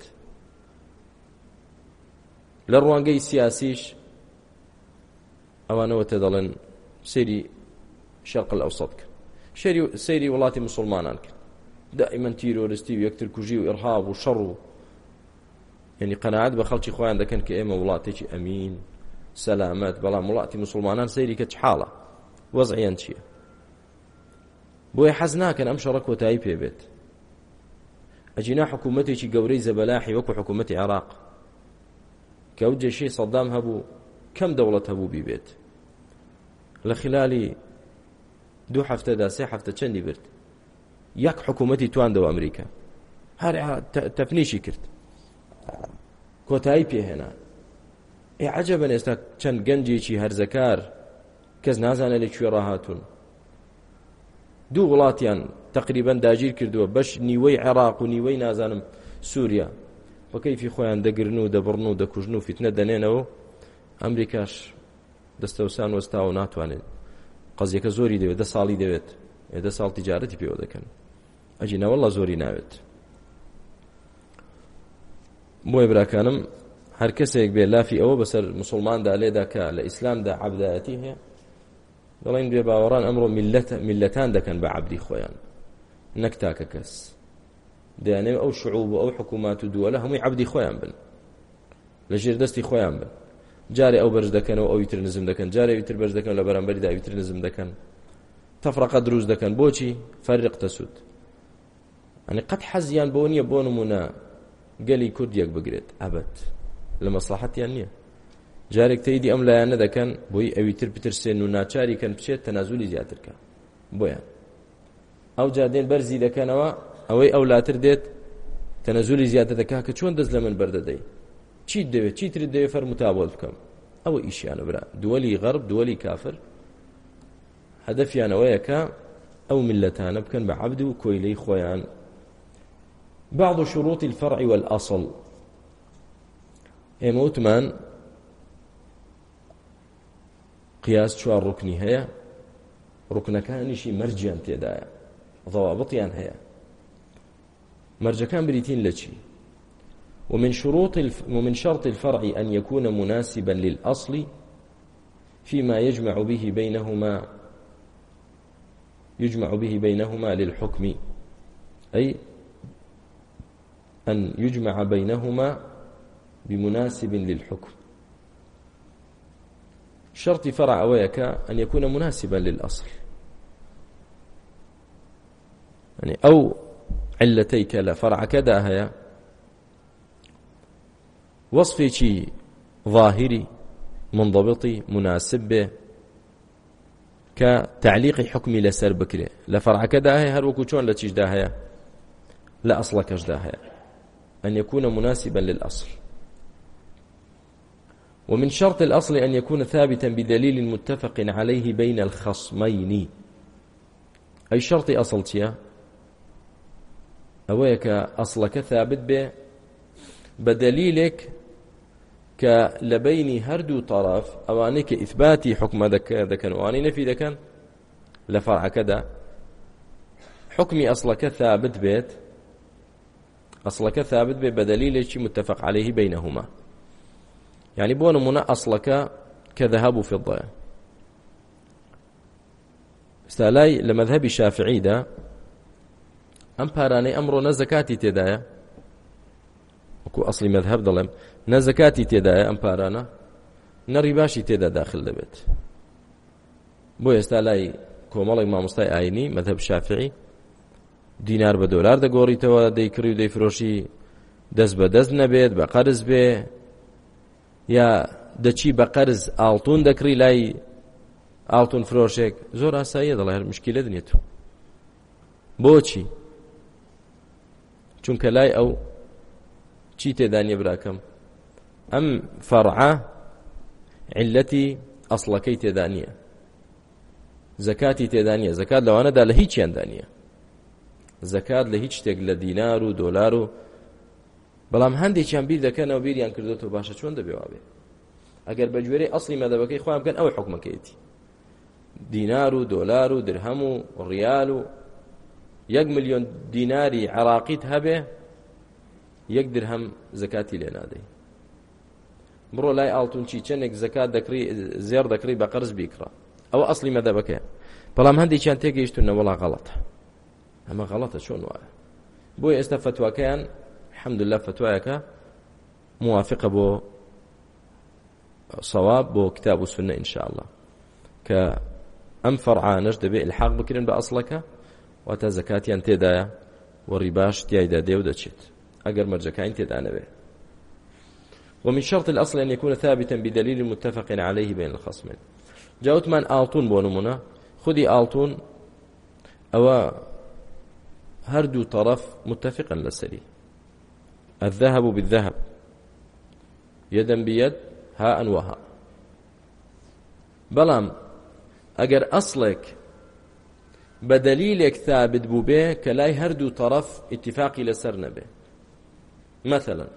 Speaker 2: لە ڕوانگەی سیاسیش ئەوانەوە تە دەڵێن سەیری شەرق الئەوسەط کرد سەیری وڵاتی موسڵمانان کرد دائیمەن تیرۆریستی و یەکتر کوژی و ئیرهاب و شەڕ و يعني قەناعەت بە خەڵکی خۆیان دەکەن کە ئێمە وڵاتێکی ئەمین سەلامەت، بەڵام وڵاتی موسڵمانان سەیری کە چ حاڵە وەزعیان چییە؟ بۆیە حەز ناکەن ئەم شەڕە کۆتایی پێ بێت. ئەجینا حکوومەتێکی گەورەی زەبەلاحی وەکو حکوومەتی عێراق کە ئەو جێشەی سەدام هەبوو کەم دەوڵەت هەبوو بیبێت، لە خلالی دوو هەفتەدا سێ هەفتە چەندی برد؟ یەک حکوومەتی تواندەوە ئەمریکا هەر تەفنیشی کرد، کۆتایی پێهێنا. ئێ عەجەبەن ئێستا چەند گەنجێکی هەرزەکار کەس نازانە لەکوێ ڕاهاتوون، دوو وڵاتیان تقریبان داگیر کردووە، بەش نیوەی عێراق و نیوەی نازانم سووریا، بە کەیفی خۆیان دەگرن و دەبڕن و دەکوژن و فیتنە دەنێنەوە. ئەمریکاش دەستەوسان وەستاوە ناتوانێت، قەزیەکە زۆری دەوێت، دە ساڵی دەوێت، دە ساڵ تیجارەتی پێوە دەکەن، ئەجی نەوەڵڵا زۆری ناوێت. بۆیە براکانم هەر کەسێک بێ لافی ئەوە بەسەر موسڵماندا لێدا کە لە ئیسلامدا عەبدایەتی هەیە، دەڵێن بێ باوەڕان ئەمڕۆ میلەتان دەکەن بە عەبدی خۆیان، نەک تاکە کەس. دەیانەوێت ئەو شعوب و ئەو حکوومات و دووەلە هەمووی عەبدی خۆیان بن، لە ژێر دەستی خۆیان بن. جارێ ئەو بەرز دەکەنەوە ئەو ئیتر نزم دەکەن، جارێ ئیتر بەرز دەکەن لە بەرامبەریدا ئیتر نزم دەکەن، تەفرەقە دروست دەکەن. بۆچی؟ فەرق تەسود. ئەنی قەت حەزیان بۆ نییە بۆ نمونە گەلی کورد یەک بگرێت، ئەبەت لە مەسلحەتیان نییە. جارێک تەیدی ئەم لایەنە دەکەن بۆی ئەوی تر بترسێن و ناچاری کەن بچێت تەنازولی زیاترکە. بۆیان ئەو جادێن بەرزی دەکەنەوە، ئەوەی ئەو لاتر دێت تەنازولی زیاتر دەکا کە چۆن دەست لە من بەردەدەی، چیت دەوێت چیترت دەوێت فەرموتابۆت بکەم. ئەوە ئیشیانە برا، دووەلی غەرب دووەلی کافر هەدەفیانەوەیە کە ئەو ملەتانە بکەن بە عەبد و کۆیلەی خۆیان. بعض شروط الفرع والأصل، ئێمە وتمان قیاس چوار ڕوکنی هەیە، ڕوکنەکانیشی مەرجیان تێدایە، ضوابطیان هەیە. مەرجەکان بریتین لە چی؟ ومن شروط الف... ومن شرط الفرع أن يكون مناسبا للأصل فيما يجمع به بينهما يجمع به بينهما للحكم، أي أن يجمع بينهما بمناسب للحكم. شرط فرع أويك أن يكون مناسبا للأصل، يعني أو علتيك لفرع كذا هي وصفي شي ظاهري منضبطي مناسب به كتعليق حكمي لسر بكري لفرع كذا هي هل وكوشون لتشيش ده هي لا أصلكش ده هي أن يكون مناسبا للأصل. ومن شرط الأصل أن يكون ثابتا بدليل متفق عليه بين الخصمين، أي شرط أصل تيا أويك أصلك ثابت به بدليلك كلبين هردو طرف أوانيك إثباتي حكم ذكن وأني نفي ذكن لفرع كذا حكمي أصلك ثابت بيت أصلك ثابت بيت بدليلك متفق عليه بينهما. يعني بون منا أصلك كذهب في الضياء استالاي لمذهب الشافعي ده أم باراني أمر نزكاتي تدايا وكو أصلي مذهب ظلم نزكاتي تدايا أم بارانا نريباشي تدا داخل لبيت بو استالاي كومالي ما مستاي آيني مذهب الشافعي دينار بدولار ده قوري توا دي كريو دي فروشي دز بدز نبيت بقرز بي یا دەچی بە قەرز ئاڵتون دەکڕی لای ئاڵتون فرۆشێک زۆر ئاساییە دەڵێ هەر مشکلە دنێت. بۆچی؟ چونکە لای ئەو چی تێدانیە براکەم؟ ئەم فەرعە عیلەتی ئەسڵەکەی تێدانیە، زەکاتی تێدانیە. زەکات لەوانەدا لە هیچیان دانیە، زەکات لە هیچ شتێک لە دینار و دۆلار و بەڵام هەندێکیان بیر دەکەنەوە بیریان کردوتەوە باشە چۆن دەبێ وابێ ئەگەر بە گوێرەی ئەسڵی مەدەبەکەی خۆیان بکەن ئەوەی حکومەکەیەتی دینار و دۆلار و درهەم و ڕیال و یەک ملیۆن دیناری عێراقیت هەبێ یەک درهەم زەکاتی لێ نادەی. بڕۆ لای ئاڵتونچی چەندێک زەکات دەکڕی زێڕ دەکڕی بە قەرز بیکڕە، ئەوە ئەسڵی مەدەبەکەیە. بەڵام هەندێکیان تێگەیشتونە وەڵا غەڵەتە، ئەمە غەڵەتە. چۆن وایە؟ بۆیە ئێستا فتواکەیان الحەمدولله فتوایەکە بە ئەو شێوەیە کە ئەو فتوایە هەیە، ئەو فتوایە هەیە، ئەو فتوایە هەیە، ئەو فتوایە هەیە، ئەو فتوایە هەیە، موافقة بو صواب بو كتاب والسنة إن شاء الله كأم فرعانش دبي الحاق بكرن بأصلك واتا زكاتيان تيدايا والرباش تيايدا ديو دتشت أقر مرجكاين تيدانا به. ومن شرط الأصل أن يكون ثابتا بدليل متفق عليه بين الخصمين. جاوت من آلتون بونمنا خذي آلتون أو هردو طرف متفقا للسري الذهب بالذهب يدا بيد هاء وهاء بلام أجر أصلك بدليلك ثابت بوبه كلاي هردو طرف اتفاقي لسرنا به. مثلا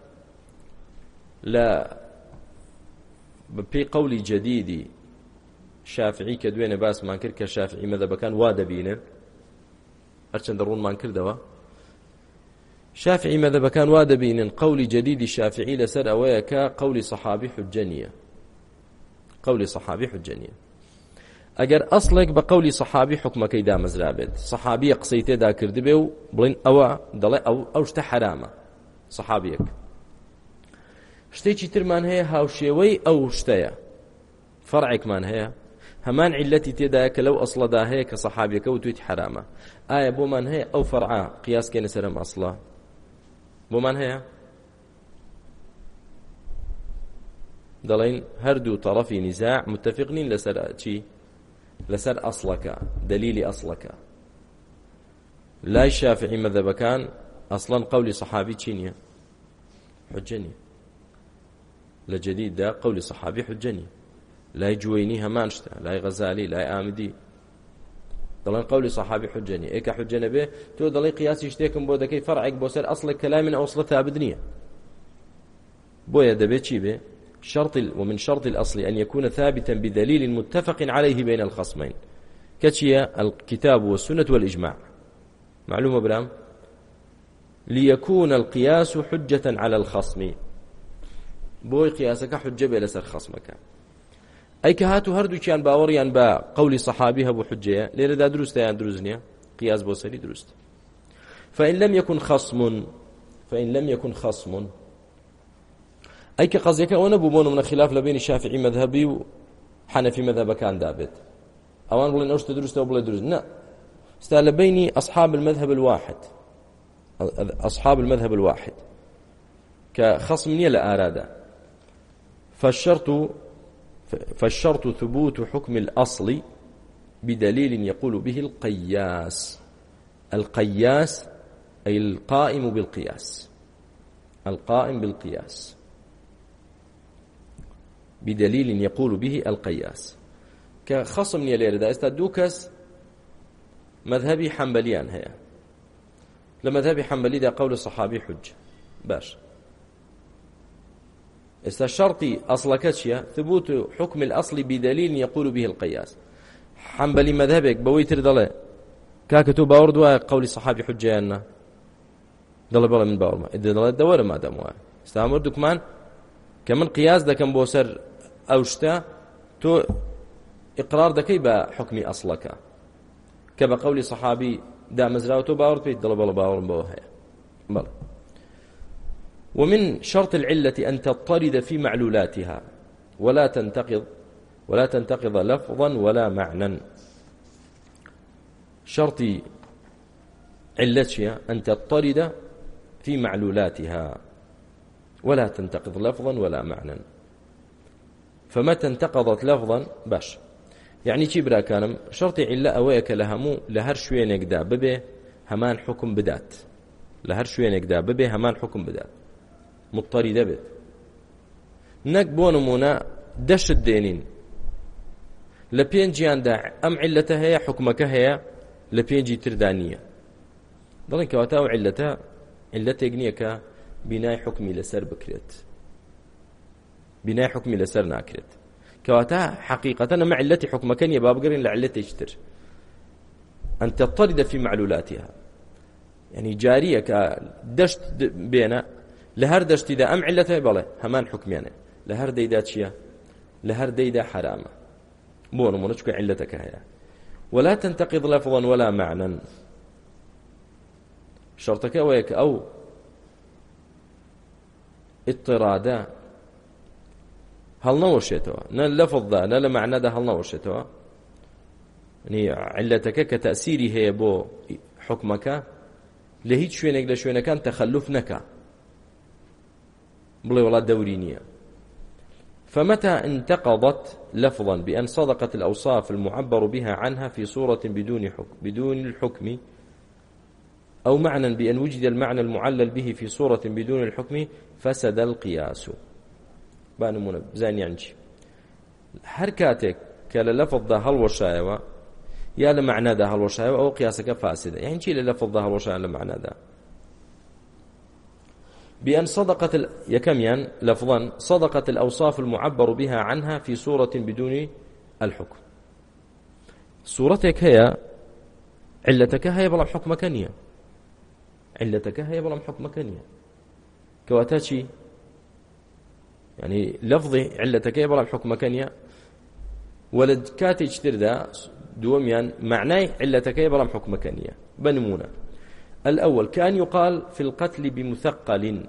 Speaker 2: لا ببي قولي جديدي شافعي كدوين باس ما كر كشافعي ماذا بكان وادبينه أرشن درون ما كردوا شافعي ماذا بكان وادبين قولي جديد الشافعي لسر أويك قولي صحابي حجنية قولي صحابي حجنية أجر أصلك بقولي صحابي حكم كيدا مزرابد صحابي قصيته دا كردبه بلين أو دل أو أو شت حرامة صحابيك شتيجي ترمان هي هاوشيوي أو شتيا فرعك من هي همان علتي تداك لو أصل دا هي كصحابيك وتويت حرامة آية بو من هي أو فرعا قياس كين سرم أصلا بو من هي دلين هردو طرفي نزاع متفقين لسر شي لسر أصلك دليل أصلك لا الشافعي مذهب كان أصلا قولي صحابي تشينيا حجني لجديد دا قولي صحابي حجني لا يجويني همانشتا لا غزالي لا آمدي دلين قولي صحابي حجني إيكا حجنا به تو دلين قياسي اشتيكم بو دكي فرعك بو سر أصل كلام أوصل ثابتنية بو يدبي چي به شرط ومن شرط الأصل أن يكون ثابتا بدليل متفق عليه بين الخصمين كتشيا الكتاب والسنة والإجماع معلومة برام ليكون القياس حجة على الخصم بوي قياسك حجة بلسر خصمك أي كهاتو هردو كان باوريان با قول صحابيها بو حجة ليلة دا درست يان دروزنيا قياس بوسري درست فإن لم يكن خصم فإن لم يكن خصم أي كقضيك أنا بمون من خلاف لبين الشافعي مذهبي وحنفي مذهب كان دابت أوان بقول إنه درست أو بلا درست لا استال بيني أصحاب المذهب الواحد أصحاب المذهب الواحد كخصم نيل أرادا فالشرط فالشرط ثبوت حكم الأصل بدليل يقول به القياس القياس أي القائم بالقياس القائم بالقياس بدليل يقول به القياس كخصم نيل أرادا استدوكس مذهبي حنبليان هي لمذهبي حنبلي ده قول الصحابي حج باش استشرطي أصلكتشيا ثبوت حكم الأصل بدليل يقول به القياس حنبلي مذهبك بويتر دله كاكتو باور دوا قول الصحابي حجة أنه دله بلا من باور ما إذا دله دور ما دموا استعمر دكمان كمان قياس ده كان بوسر أوشتا تو إقرار ده كي بحكم أصلك كما قول صحابي دا مزراوتو باور بيت دله بلا باور بوها بلا ومن شرط العلة أن تضطرد في معلولاتها ولا تنتقض ولا تنتقض لفظا ولا معنى شرط علتها أن تضطرد في معلولاتها ولا تنتقض لفظا ولا معنى فمتى انتقضت لفظا باش يعني كبرا كانم شرط علة أويك لهمو لهر شوين يقدا ببه همان حكم بدات لهر شوين يقدا ببه همان حكم بدات مضطردة بيت نك بونمونا دش الدينين لبينجي عند أم علتها هي حكمك هي لبينجي تردانية ضلن كواتاو علتها علتها يقنيك بناء حكمي لسر بكريت بناء حكمي لسر ناكريت كواتا حقيقة مع علتي حكمك يا بابقرين لعلتي يشتر أن تضطرد في معلولاتها يعني جارية كدشت بينا لهر دشت إذا أم علتها بله همان حكميانه لهر ديدا شيا لهر ديدا حرامة بونو منشك علتك هي ولا تنتقض لفظا ولا معنى شرطك ويك أو اضطرادا هەڵ نەوەشێتەوە نە لەفظدا نە لە معنادا هەڵ نەوەشێتەوە يعني علەتەکە کە تەئسیری هەیە بۆ حکمەکە لە هیچ شوێنێک لە شوێنەکان تەخەلوف نەکا بڵێ وڵات دەوری نییە. فمتى انتقضت لفظا بأن صدقت الأوصاف المعبر بها عنها في صورة بدون حكم بدون الحكم أو معنى بأن وجد المعنى المعلل به في صورة بدون الحكم فسد القياس. بانمونا بزاني عنشي حركاتك كاللفظ ده هل وشايوة يا لمعنى ده هل وشايوة أو قياسك فاسدة يعني شي للفظ ده هل وشايوة لمعنى ده بأن صدقت ال... يكميا لفظا صدقت الأوصاف المعبر بها عنها في صورة بدون الحكم. صورتك هي علتك هي بلام حكم كنية علتك هي بلام حكم كنية كواتاتشي يعني لفظي علتك هي بلام حكم كنية ولد كاتج تردا دوميان معناه علتك هي بلام حكم كنية بنمونا. الأول كان يقال في القتل بمثقل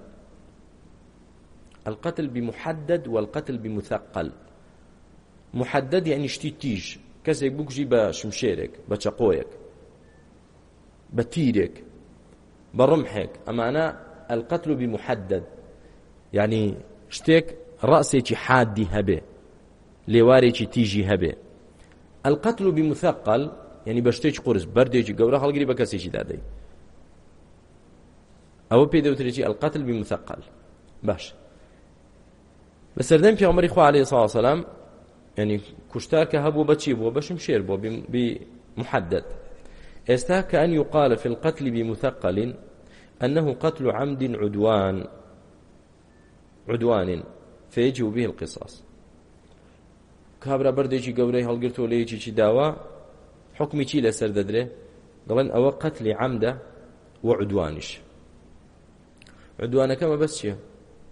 Speaker 2: القتل بمحدد والقتل بمثقل. محدد يعني شتي تيج كسي بوكجي بشمشيرك بشقويك بتيرك برمحك أما أنا القتل بمحدد يعني شتيك رأسي حادي هبه لواري تيجي هبه. القتل بمثقل يعني بشتيك قرص برديجي قورا خلقري بكسيجي دادي أو بيدو تريجي القتل بمثقل باش بس ردم في عمر إخوة عليه الصلاة والسلام يعني كشتاك هبو بتشي بو بشمشير بو بمحدد استاك أن يقال في القتل بمثقل أنه قتل عمد عدوان عدوان فيجب به القصاص. كابرا برديجي قوري هلقرتو ليجي داوا حكمي چي لسر ددري قلن أو قتل عمد وعدوانش. عدوانك ما بس شيء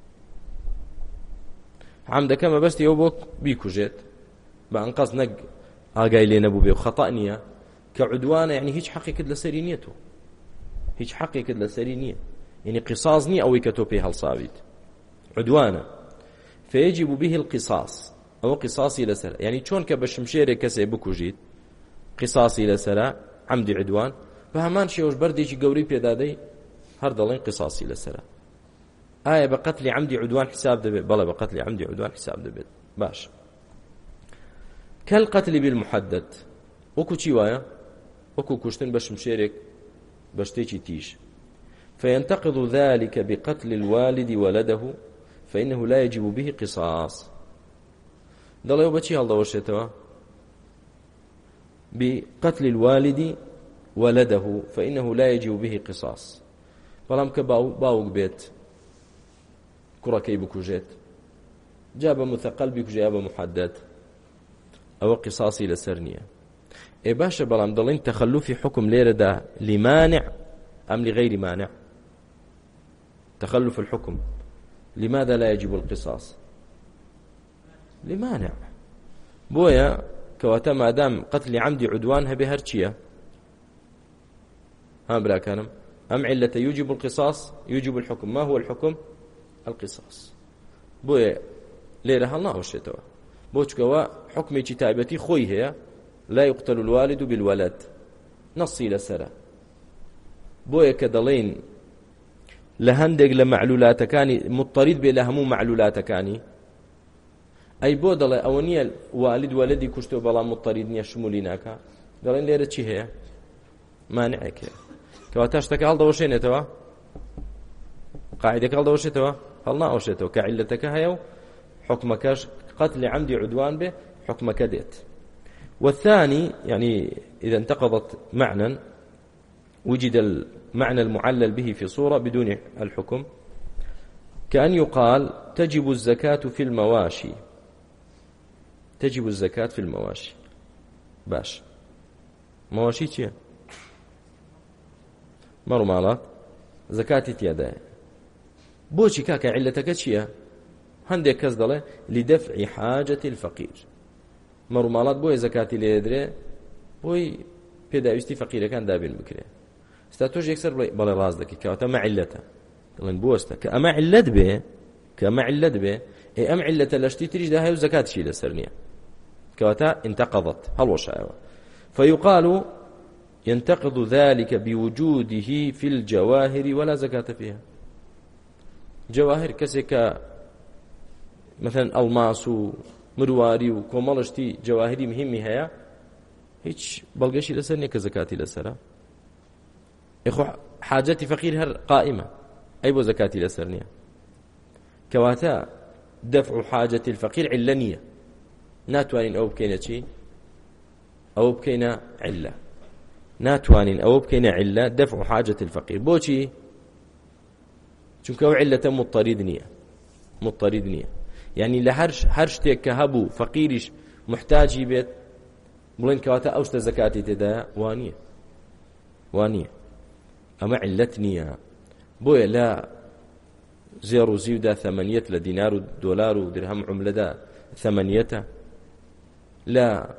Speaker 2: عمدك ما بس يوبك بيكوجت بأنقص نق آقاي لنا بو بيو خطأ نية كعدوان يعني هيج حقيقة لسرينيته هيج حقيقة لسرينية يعني قصاصني أو يكتوبي هالصابت عدوانا فيجب به القصاص أو قصاصي لسر يعني شون كبشمشيري كسي بكوجيت قصاصي لسر عمد عدوان فهمان شيء وش برديجي قوري بيدادي هردلين قصاصي لسر آية بقتل عمدي عدوان حساب دبيت بلا بقتل عمدي عدوان حساب دبيت باش. كالقتل بالمحدد وكو تشيوايا وكو كشتن بشمشيرك بشتيشي تيش فينتقض ذلك بقتل الوالد ولده فإنه لا يجب به قصاص. دلا يو بچي هل دوشتوا بقتل الوالد ولده فإنه لا يجب به قصاص. بلام كباو باوك بيت كركي بكوجيت جاب مثقل بكوجي أبا محدد أو قصاصي لسرنية. إيه باشا بلام دلين تخلفي حكم ليرة دا لمانع أم لغير مانع؟ تخلف الحكم لماذا لا يجب القصاص؟ لمانع بويا كواتا ما دام قتل عمدي عدوانها بهرشية ها برا كانم أم علة يجب القصاص يجب الحكم. ما هو الحكم؟ القصاص. بويا ليرة هلنا وشتوا بوشكوا حكم كتابتي خوي هي لا يقتل الوالد بالولد نصي لسرة. بويا كدلين لهندق لمعلولاتكاني مضطرد بلهمو معلولاتكاني أي بودل أونية والد ولدي كشتو بلا مضطرد نيا شموليناكا دلين ليرة چي هي مانعك كواتاشتك هل دوشين توا قاعدة هل دوشين توا هل ناوشين توا كعلتك هيو حكمك قتل عمدي عدوان به حكمك ديت. والثاني يعني إذا انتقضت معنى وجد المعنى المعلل به في صورة بدون الحكم كأن يقال تجب الزكاة في المواشي تجب الزكاة في المواشي باش مواشي چيه مرو مالات زكاتي تيادا بوشي كاكا علتك چيه هندي كز دله لدفع حاجة الفقير مرو مالات بوي زكاتي ليدري بوي پێداویستی فەقیرەکان دابین بکرێ. ستا تۆش یەکسەر بڵێ بەڵێ ڕاست دەکەی کەواتە ئەمە عیلەتە دەڵێن بۆستە کە ئەمە عیلەت بێ كما علة به أي أم علة لشتي تريج لها زكاة شي لسرنية كواتا انتقضت هل وشاء فيقال ينتقض ذلك بوجوده في الجواهر ولا زكاة فيها. جواهر كسك مثلا الماس ومرواري وكومالشتي جواهري مهمة هي هيش بلغشي لسرنية كزكاة لسرها إخو حاجتي فقير هر قائمة أي بو زكاة لسرنية كواتا دفع حاجة الفقير علنية ناتوانين أو بكينا شي أو بكينا علة ناتوانين أو بكينا علة دفع حاجة الفقير بوشي چونك أو علة مضطرد نية مضطرد نية يعني لهرش هرش تكهبو فقيرش محتاجي بيت بلين كواتا أوشت زكاتي تدا وانية وانية أما علتنية بويا لا زيرو زيودا ثمانية لدينار ودولار ودرهم عملة دا ثمانية لا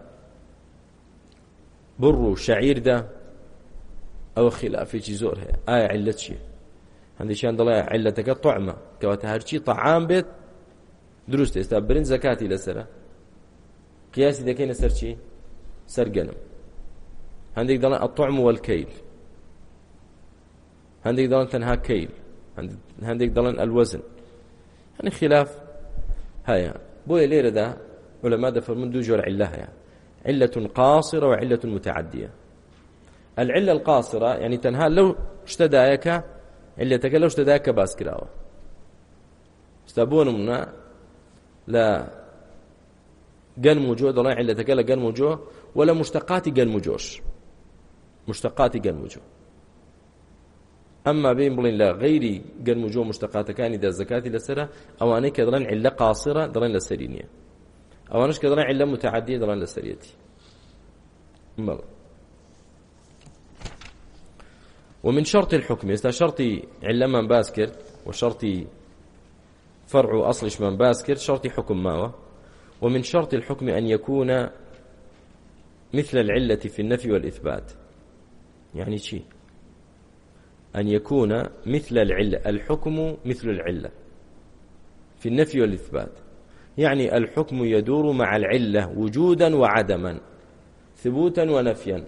Speaker 2: برو شعير دا أو خلافي زور هي آية علت شيء عندي شان ضلع علتك طعمة كواتا هرشي طعام بيت دروست استابرين زكاتي لسرة قياسي دا كين سر شي سر قنم عندك ضلع الطعم والكيل عندك ضلع تنها كيل عندك ضلع الوزن يعني خلاف هيا بويا ليرة دا علماء دا فرمون دو جور علها يعني علة قاصرة وعلة متعدية. العلة القاصرة يعني تنها لو اشتدايك علتك لو اشتدايك باسكراوة استابون منا لا قن موجود ضلع علتك لا قن موجود ولا مشتقات قن موجوش مشتقات قن موجود. أما بين بلين لا غيري قن موجود مشتقات كان إذا الزكاة لسرة أو أنك ضلع علة قاصرة ضلع لسرينية أو أنش كضلع علة متعدية ضلع لسريتي مال. ومن شرط الحكم يستا شرطي علة من باسكر وشرطي فرع أصلش من باسكر شرطي حكم ماوى. ومن شرط الحكم أن يكون مثل العلة في النفي والإثبات يعني شيء أن يكون مثل العلة الحكم مثل العلة في النفي والإثبات يعني الحكم يدور مع العلة وجودا وعدما ثبوتا ونفيا.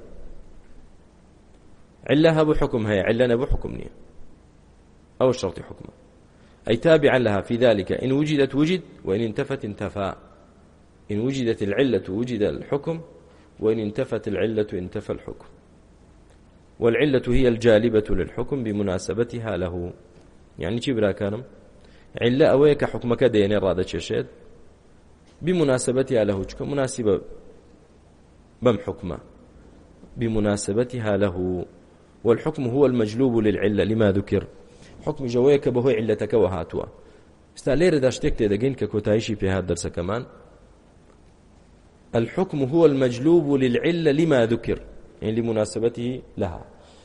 Speaker 2: علة أبو حكم هي علة أبو حكم نية أو الشرط حكمه أي تابعا لها في ذلك إن وجدت وجد وإن انتفت انتفى. إن وجدت العلة وجد الحكم وإن انتفت العلة انتفى الحكم. والعلة هي الجالبة للحكم بمناسبتها له يعني كبرا كانم علة أويك حكمك ديني رادة ششد بمناسبتها له مناسبة بم حكمه بمناسبتها له. والحكم هو المجلوب للعلة لما ذكر حكم جويك بهو علتك وهاتوا استعلير داشتك لدقينك كوتايشي في هذا الدرس كمان. الحكم هو المجلوب للعلة لما ذكر يعني لمناسبته لها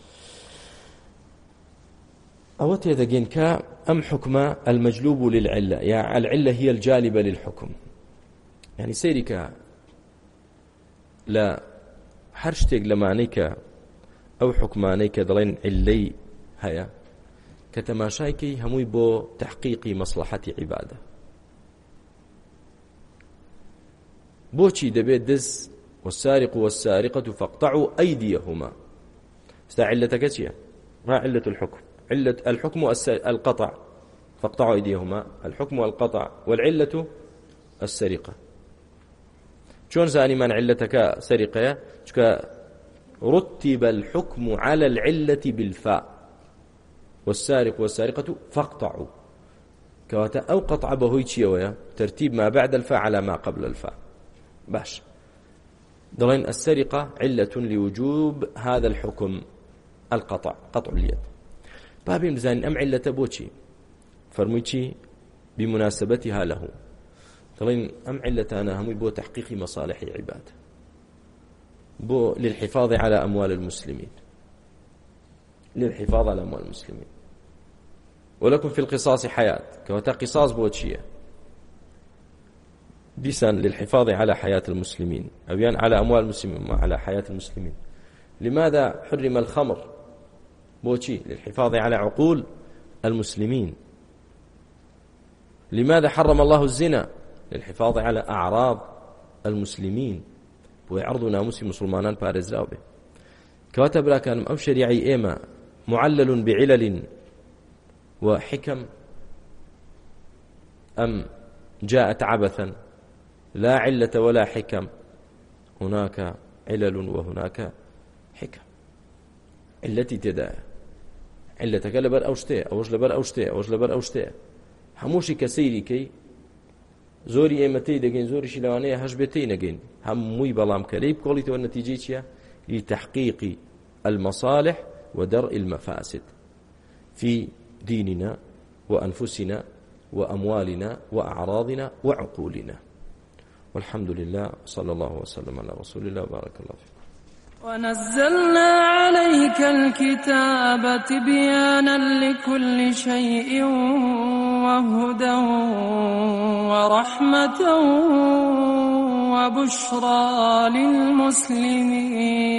Speaker 2: أوتي دقينك أم حكم المجلوب للعلة يعني العلة هي الجالبة للحكم يعني سيرك لا حرشتك لمعنيك أو حكمانيك دلين علي هيا كتماشايكي هموي بو تحقيق مصلحة عبادة بوشي دبيت دز والسارق والسارقة فاقطعوا أيديهما استعلتك شيء ما علة الحكم علة الحكم القطع فاقطعوا أيديهما الحكم القطع والعلة السرقة. شون زاني من علتك سرقة رتب الحكم على العلة بالفاء والسارق والسارقة فاقطعوا كواتا أو قطع بهويتشي ويا ترتيب ما بعد الفاء على ما قبل الفاء باش ضلين السرقة علة لوجوب هذا الحكم القطع قطع اليد. بابي مزان أم علة بوتشي فرميتشي بمناسبتها له ضلين أم علة أنا هم بو تحقيق مصالح عباد بو للحفاظ على أموال المسلمين للحفاظ على أموال المسلمين. ولكم في القصاص حياة كوتا قصاص بوتشية ديسان للحفاظ على حياة المسلمين أو يعني على أموال المسلمين على حياة المسلمين. لماذا حرم الخمر بوتشي للحفاظ على عقول المسلمين لماذا حرم الله الزنا؟ للحفاظ على أعراض المسلمين ويعرض ناموس مسلمان بارزراو به كواتا برا كان أو شريعي إيما معلل بعلل وحكم أم جاءت عبثا لا علة ولا حكم؟ هناك علل وهناك حكم. علتي تدا علتك لبر أوشتي أوش لبر أوشتي أوش لبر أوشتي هموشي كسيري كي زوري ئێمەتەی دەگەین زۆریشی لەوانەیە هەش بێتەی نەگەین هەمووی بەڵام کەلەی بکۆڵیتەوە نەتیجەی چییە؟ لتحقيق المصالح ودرء المفاسد في ديننا وأنفسنا وأموالنا وأعراضنا وعقولنا. والحمد لله صلى الله وسلم على رسول الله وبارك الله فيكم.
Speaker 1: ونزلنا عليك الكتاب تبيانا لكل شيء وهدى ورحمة وبشرى للمسلمين.